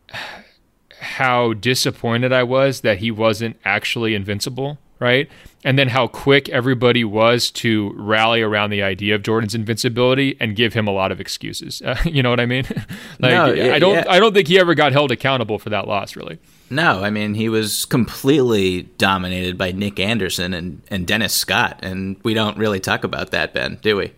how disappointed I was that he wasn't actually invincible, right? And then how quick everybody was to rally around the idea of Jordan's invincibility and give him a lot of excuses. Uh, you know what I mean? like no, yeah, I don't yeah. I don't think he ever got held accountable for that loss, really. No, I mean, he was completely dominated by Nick Anderson and, and Dennis Scott, and we don't really talk about that, Ben, do we?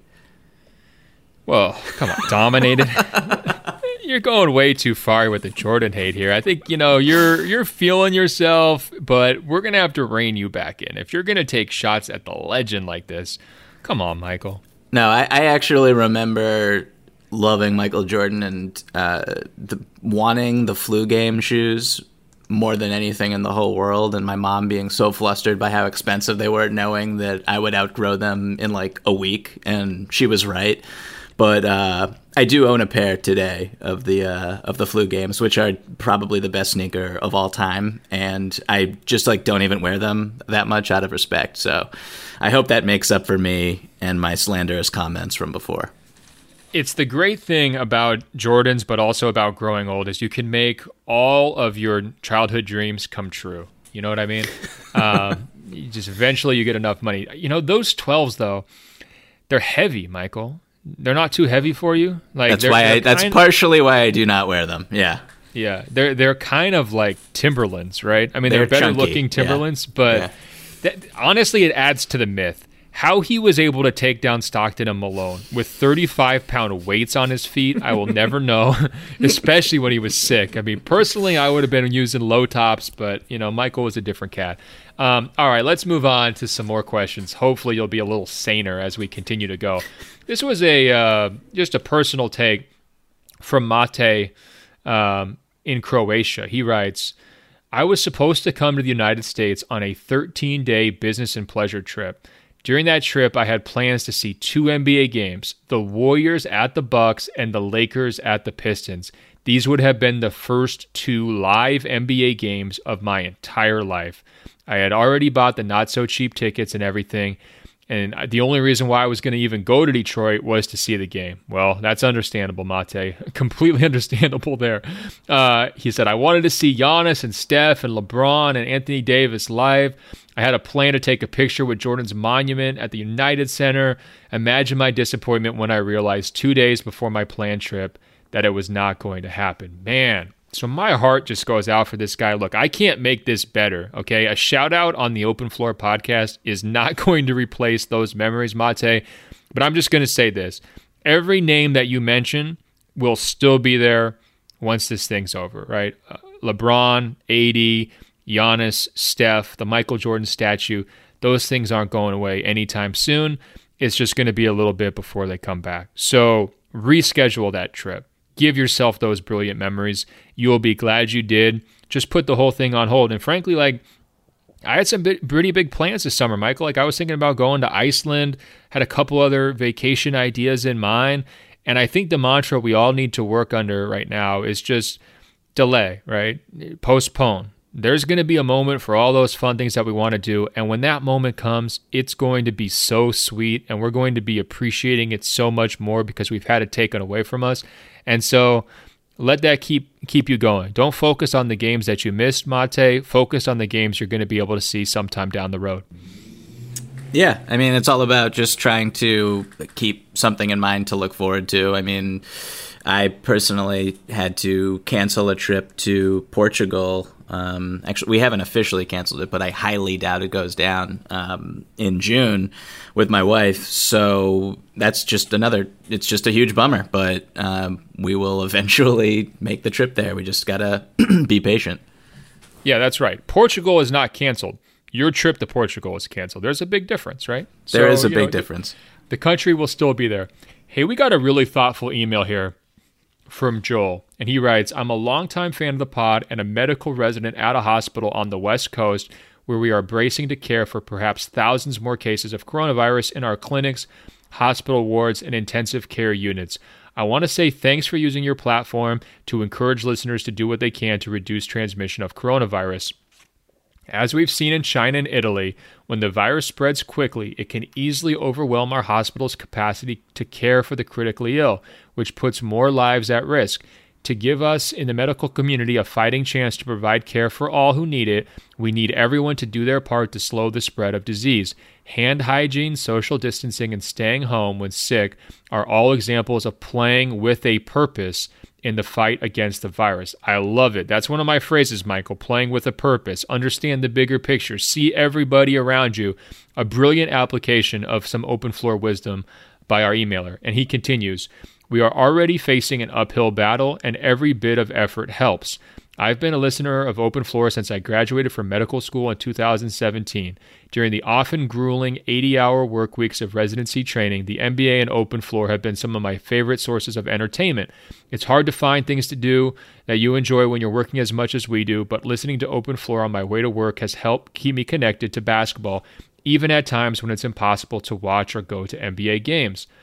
Well, come on, dominated. You're going way too far with the Jordan hate here. I think, you know, you're you're feeling yourself, but we're going to have to rein you back in. If you're going to take shots at the legend like this, come on, Michael. No, I, I actually remember loving Michael Jordan and uh, the, wanting the flu game shoes more than anything in the whole world, and my mom being so flustered by how expensive they were, knowing that I would outgrow them in like a week, and she was right. But uh, I do own a pair today of the uh, of the Flu Games, which are probably the best sneaker of all time, and I just like don't even wear them that much out of respect. So I hope that makes up for me and my slanderous comments from before. It's the great thing about Jordans, but also about growing old, is you can make all of your childhood dreams come true. You know what I mean? um, you just eventually you get enough money. You know, those twelves though, they're heavy, Michael. They're not too heavy for you. Like that's they're, why. they're I, that's kind, partially why I do not wear them. Yeah. Yeah, they're they're kind of like Timberlands, right? I mean, they're, they're better chunky. looking Timberlands, yeah. but yeah. That, honestly, it adds to the myth. How he was able to take down Stockton and Malone with thirty-five pound weights on his feet, I will never know, especially when he was sick. I mean, personally, I would have been using low tops, but, you know, Michael was a different cat. Um, all right, let's move on to some more questions. Hopefully you'll be a little saner as we continue to go. This was a uh, just a personal take from Mate um, in Croatia. He writes, I was supposed to come to the United States on a thirteen-day business and pleasure trip. During that trip, I had plans to see two N B A games, the Warriors at the Bucks and the Lakers at the Pistons. These would have been the first two live N B A games of my entire life. I had already bought the not-so-cheap tickets and everything, and the only reason why I was going to even go to Detroit was to see the game. Well, that's understandable, Mate. Completely understandable there. Uh, he said, I wanted to see Giannis and Steph and LeBron and Anthony Davis live. I had a plan to take a picture with Jordan's monument at the United Center. Imagine my disappointment when I realized two days before my planned trip that it was not going to happen. Man, so my heart just goes out for this guy. Look, I can't make this better, okay? A shout out on the Open Floor podcast is not going to replace those memories, Mate, but I'm just going to say this. Every name that you mention will still be there once this thing's over, right? Uh, LeBron, A D, Giannis, Steph, the Michael Jordan statue, those things aren't going away anytime soon. It's just going to be a little bit before they come back. So reschedule that trip. Give yourself those brilliant memories. You'll be glad you did. Just put the whole thing on hold. And frankly, like, I had some bit, pretty big plans this summer, Michael. Like, I was thinking about going to Iceland, had a couple other vacation ideas in mind. And I think the mantra we all need to work under right now is just delay, right? Postpone. There's going to be a moment for all those fun things that we want to do. And when that moment comes, it's going to be so sweet. And we're going to be appreciating it so much more because we've had it taken away from us. And so let that keep keep you going. Don't focus on the games that you missed, Mate. Focus on the games you're going to be able to see sometime down the road. Yeah, I mean, it's all about just trying to keep something in mind to look forward to. I mean, I personally had to cancel a trip to Portugal. Um, actually, we haven't officially canceled it, but I highly doubt it goes down um, in June with my wife. So that's just another, it's just a huge bummer, but um, we will eventually make the trip there. We just got to be patient. Yeah, that's right. Portugal is not canceled. Your trip to Portugal is canceled. There's a big difference, right? There so, is a big know, difference. The country will still be there. Hey, we got a really thoughtful email here from Joel, and he writes, I'm a longtime fan of the pod and a medical resident at a hospital on the West Coast where we are bracing to care for perhaps thousands more cases of coronavirus in our clinics, hospital wards, and intensive care units. I want to say thanks for using your platform to encourage listeners to do what they can to reduce transmission of coronavirus. As we've seen in China and Italy, when the virus spreads quickly, it can easily overwhelm our hospital's capacity to care for the critically ill, which puts more lives at risk. To give us in the medical community a fighting chance to provide care for all who need it, we need everyone to do their part to slow the spread of disease. Hand hygiene, social distancing, and staying home when sick are all examples of playing with a purpose in the fight against the virus. I love it. That's one of my phrases, Michael, playing with a purpose. Understand the bigger picture. See everybody around you. A brilliant application of some open floor wisdom by our emailer. And he continues, we are already facing an uphill battle, and every bit of effort helps. I've been a listener of Open Floor since I graduated from medical school in two thousand seventeen. During the often grueling eighty-hour work weeks of residency training, the N B A and Open Floor have been some of my favorite sources of entertainment. It's hard to find things to do that you enjoy when you're working as much as we do, but listening to Open Floor on my way to work has helped keep me connected to basketball, even at times when it's impossible to watch or go to N B A games.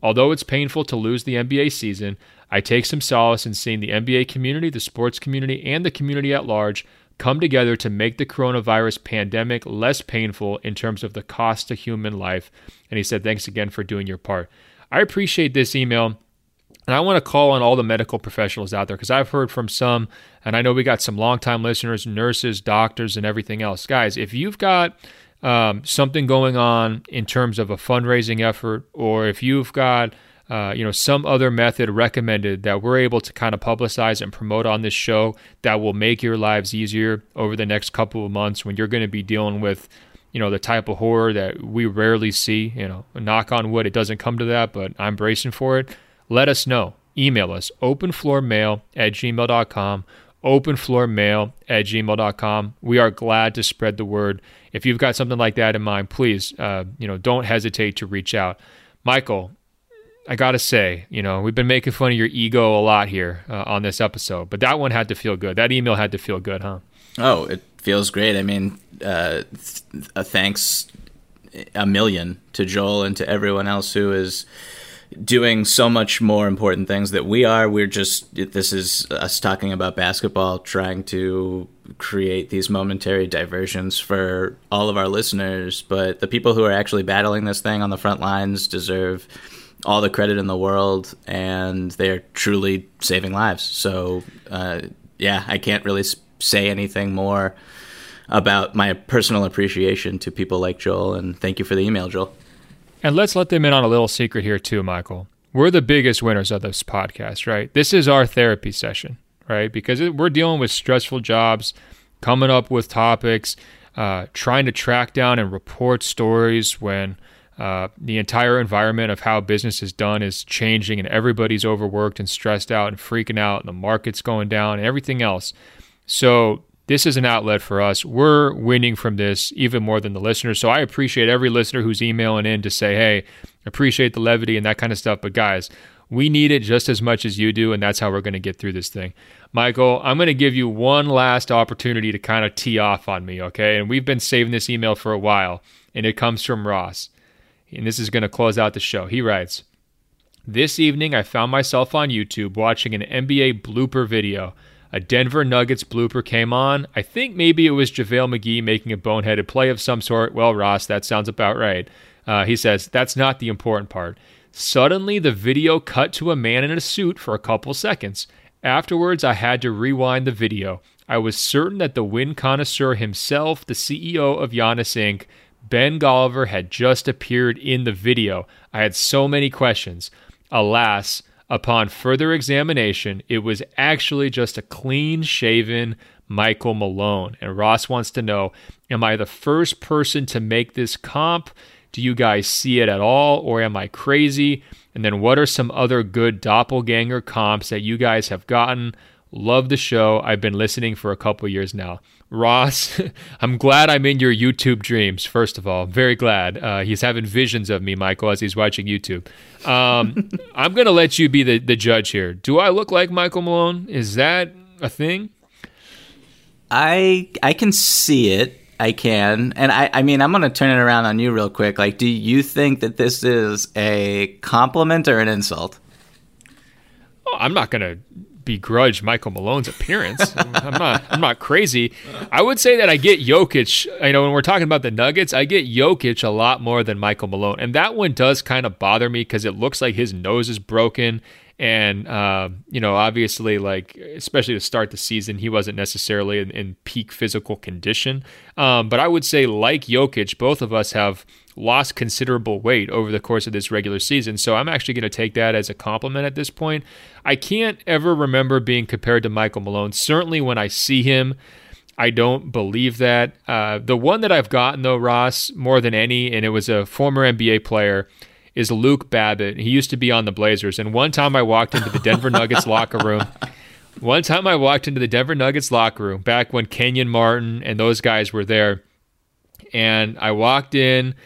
Although it's painful to lose the N B A season, I take some solace in seeing the N B A community, the sports community, and the community at large come together to make the coronavirus pandemic less painful in terms of the cost to human life. And he said, thanks again for doing your part. I appreciate this email. And I want to call on all the medical professionals out there, because I've heard from some, and I know we got some longtime listeners, nurses, doctors, and everything else. Guys, if you've got um, something going on in terms of a fundraising effort, or if you've got uh, you know, some other method recommended that we're able to kind of publicize and promote on this show that will make your lives easier over the next couple of months when you're going to be dealing with, you know, the type of horror that we rarely see, you know, knock on wood, it doesn't come to that, but I'm bracing for it. Let us know. Email us, openfloormail at gmail dot com, openfloormail at gmail dot com. We are glad to spread the word. If you've got something like that in mind, please, uh, you know, don't hesitate to reach out. Michael, I got to say, you know, we've been making fun of your ego a lot here uh, on this episode, but that one had to feel good. That email had to feel good, huh? Oh, it feels great. I mean, uh, th- uh, thanks a million to Joel and to everyone else who is doing so much more important things that we are. We're just, this is us talking about basketball, trying to create these momentary diversions for all of our listeners. But the people who are actually battling this thing on the front lines deserve all the credit in the world, and they're truly saving lives. So, uh, yeah, I can't really say anything more about my personal appreciation to people like Joel, and thank you for the email, Joel. And let's let them in on a little secret here too, Michael. We're the biggest winners of this podcast, right? This is our therapy session, right? Because we're dealing with stressful jobs, coming up with topics, uh, trying to track down and report stories when uh, the entire environment of how business is done is changing and everybody's overworked and stressed out and freaking out and the market's going down and everything else. So this is an outlet for us. We're winning from this even more than the listeners. So I appreciate every listener who's emailing in to say, hey, appreciate the levity and that kind of stuff. But guys, we need it just as much as you do, and that's how we're going to get through this thing. Michael, I'm going to give you one last opportunity to kind of tee off on me, okay? And we've been saving this email for a while, and it comes from Ross. And this is going to close out the show. He writes, this evening I found myself on YouTube watching an N B A blooper video. A Denver Nuggets blooper came on. I think maybe it was JaVale McGee making a boneheaded play of some sort. Well, Ross, that sounds about right. Uh, he says, that's not the important part. Suddenly, the video cut to a man in a suit for a couple seconds. Afterwards, I had to rewind the video. I was certain that the win connoisseur himself, the C E O of Giannis Incorporated, Ben Golliver, had just appeared in the video. I had so many questions. Alas, upon further examination, it was actually just a clean-shaven Michael Malone. And Ross wants to know, am I the first person to make this comp? Do you guys see it at all, or am I crazy? And then what are some other good doppelganger comps that you guys have gotten? Love the show. I've been listening for a couple years now. Ross, I'm glad I'm in your YouTube dreams, first of all. Very glad. Uh, he's having visions of me, Michael, as he's watching YouTube. Um, I'm going to let you be the, the judge here. Do I look like Michael Malone? Is that a thing? I I can see it. I can. And I, I mean, I'm going to turn it around on you real quick. Like, do you think that this is a compliment or an insult? Oh, I'm not going to begrudge Michael Malone's appearance. I'm not I'm not crazy. I would say that I get Jokic, you know, when we're talking about the Nuggets, I get Jokic a lot more than Michael Malone. And that one does kind of bother me because it looks like his nose is broken. And, uh, you know, obviously, like, especially to start the season, he wasn't necessarily in, in peak physical condition. Um, but I would say, like Jokic, both of us have lost considerable weight over the course of this regular season. So I'm actually going to take that as a compliment at this point. I can't ever remember being compared to Michael Malone. Certainly when I see him, I don't believe that. Uh, the one that I've gotten, though, Ross, more than any, and it was a former N B A player, is Luke Babbitt. He used to be on the Blazers. And one time I walked into the Denver Nuggets locker room. One time I walked into the Denver Nuggets locker room back when Kenyon Martin and those guys were there. And I walked in,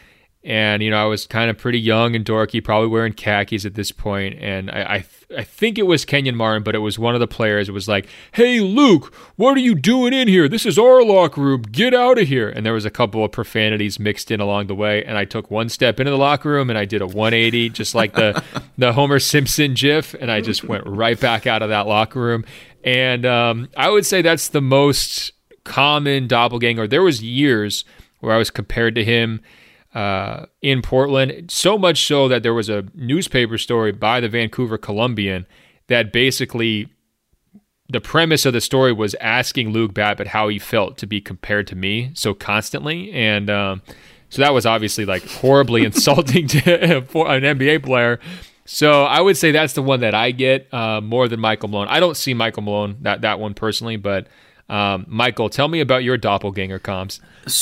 And, you know, I was kind of pretty young and dorky, probably wearing khakis at this point. And I, I, I think it was Kenyon Martin, but it was one of the players. It was like, "Hey, Luke, what are you doing in here? This is our locker room. Get out of here." And there was a couple of profanities mixed in along the way. And I took one step into the locker room and I did a one eighty, just like the, the Homer Simpson gif. And I just went right back out of that locker room. And um, I would say that's the most common doppelganger. There was years where I was compared to him Uh, in Portland, so much so that there was a newspaper story by the Vancouver Columbian that basically the premise of the story was asking Luke Babbitt how he felt to be compared to me so constantly. And um, so that was obviously like horribly insulting to for an N B A player. So I would say that's the one that I get uh, more than Michael Malone. I don't see Michael Malone, that, that one personally, but um, Michael, tell me about your doppelganger comps.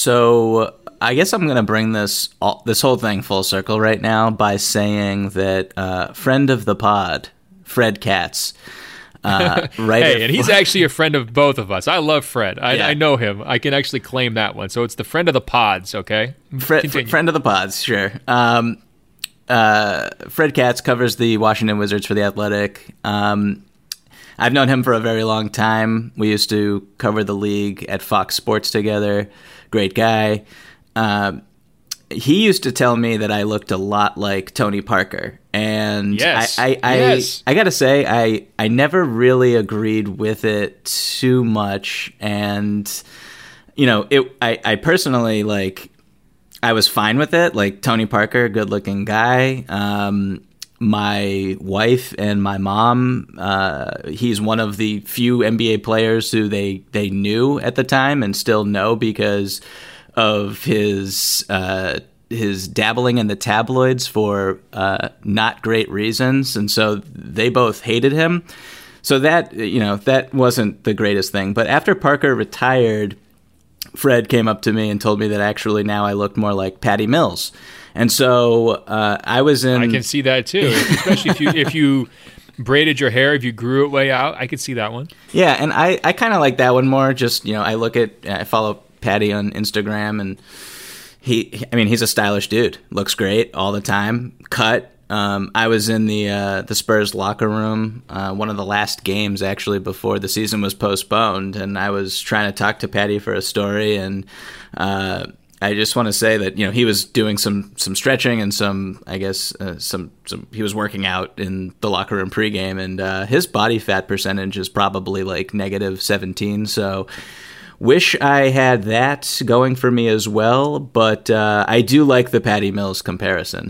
So I guess I'm going to bring this all, this whole thing full circle right now by saying that uh, friend of the pod, Fred Katz. Uh, right hey, if, and he's actually a friend of both of us. I love Fred. I, yeah. I know him. I can actually claim that one. So it's the friend of the pods, okay? Fred, fr- friend of the pods, sure. Um, uh, Fred Katz covers the Washington Wizards for The Athletic. Um, I've known him for a very long time. We used to cover the league at Fox Sports together. Great guy. Uh, he used to tell me that I looked a lot like Tony Parker. And yes. I, I, I, yes. I gotta say, I, I never really agreed with it too much. And, you know, it, I, I personally, like, I was fine with it. Like, Tony Parker, good looking guy. Um, my wife and my mom, uh, he's one of the few N B A players who they, they knew at the time and still know because of his uh, his dabbling in the tabloids for uh, not great reasons, and so they both hated him. So that, you know, that wasn't the greatest thing. But after Parker retired, Fred came up to me and told me that actually now I looked more like Patty Mills, and so uh, I was in. I can see that too, especially if you if you braided your hair, if you grew it way out. I could see that one. Yeah, and I, I kind of like that one more. Just, you know, I look at I follow Patty on Instagram, and he, I mean, he's a stylish dude. Looks great all the time. Cut. Um, I was in the uh, the Spurs locker room, uh, one of the last games actually before the season was postponed, and I was trying to talk to Patty for a story, and uh, I just want to say that, you know, he was doing some some stretching and some, I guess, uh, some some he was working out in the locker room pregame, and uh, his body fat percentage is probably like negative seventeen, so. Wish I had that going for me as well, but uh, I do like the Patty Mills comparison.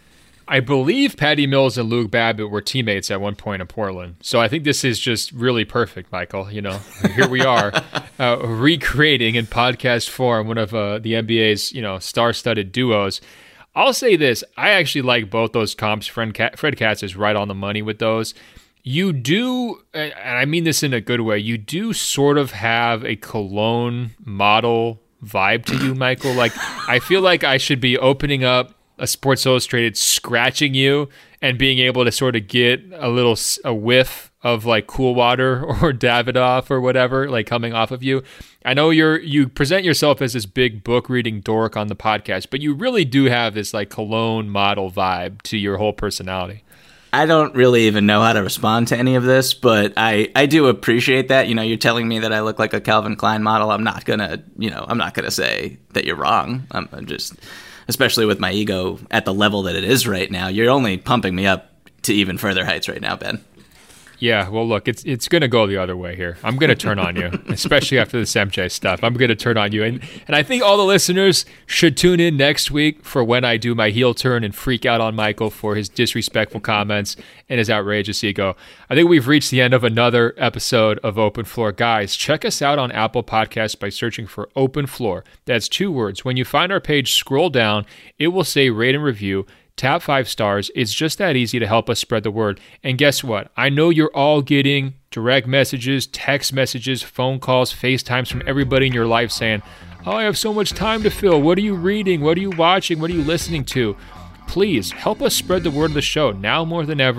I believe Patty Mills and Luke Babbitt were teammates at one point in Portland. So I think this is just really perfect, Michael. You know, here we are uh, recreating in podcast form one of uh, the N B A's, you know, star-studded duos. I'll say this. I actually like both those comps. Fred Katz is right on the money with those. You do, and I mean this in a good way, you do sort of have a Cologne model vibe to you, Michael. Like, I feel like I should be opening up a Sports Illustrated, scratching you, and being able to sort of get a little a whiff of like Cool Water or Davidoff or whatever, like coming off of you. I know you're you present yourself as this big book reading dork on the podcast, but you really do have this like Cologne model vibe to your whole personality. I don't really even know how to respond to any of this, but I, I do appreciate that. You know, you're telling me that I look like a Calvin Klein model. I'm not gonna, you know, I'm not gonna say that you're wrong. I'm, I'm just, especially with my ego at the level that it is right now, you're only pumping me up to even further heights right now, Ben. Yeah, well, look, it's it's going to go the other way here. I'm going to turn on you, especially after this M J stuff. I'm going to turn on you. And and I think all the listeners should tune in next week for when I do my heel turn and freak out on Michael for his disrespectful comments and his outrageous ego. I think we've reached the end of another episode of Open Floor. Guys, check us out on Apple Podcasts by searching for Open Floor. That's two words. When you find our page, scroll down. It will say rate and review. Tap five stars. It's just that easy to help us spread the word. And guess what? I know you're all getting direct messages, text messages, phone calls, FaceTimes from everybody in your life saying, oh, I have so much time to fill. What are you reading? What are you watching? What are you listening to? Please help us spread the word of the show now more than ever.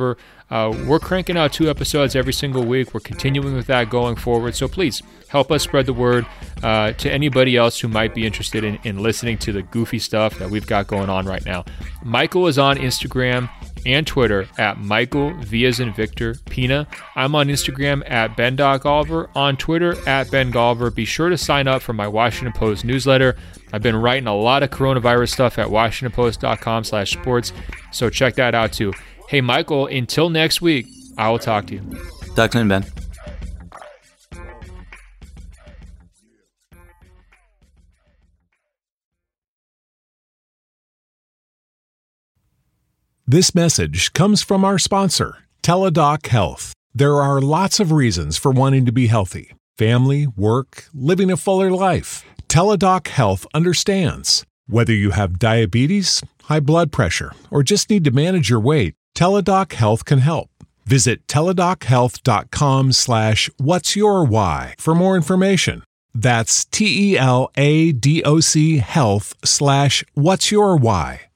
Uh, we're cranking out two episodes every single week. We're continuing with that going forward. So please help us spread the word uh, to anybody else who might be interested in, in listening to the goofy stuff that we've got going on right now. Michael is on Instagram and Twitter at Michael V as in Victor Pina. I'm on Instagram at Ben Golliver, on Twitter at Ben Golliver. Be sure to sign up for my Washington Post newsletter. I've been writing a lot of coronavirus stuff at washingtonpost.com slash sports, so check that out too. Hey, Michael, until next week, I will talk to you. Talk to you, Ben. This message comes from our sponsor, Teladoc Health. There are lots of reasons for wanting to be healthy. Family, work, living a fuller life. Teladoc Health understands. Whether you have diabetes, high blood pressure, or just need to manage your weight, Teladoc Health can help. Visit teladochealth.com slash what's your why for more information. That's T E L A D O C health slash what's your why.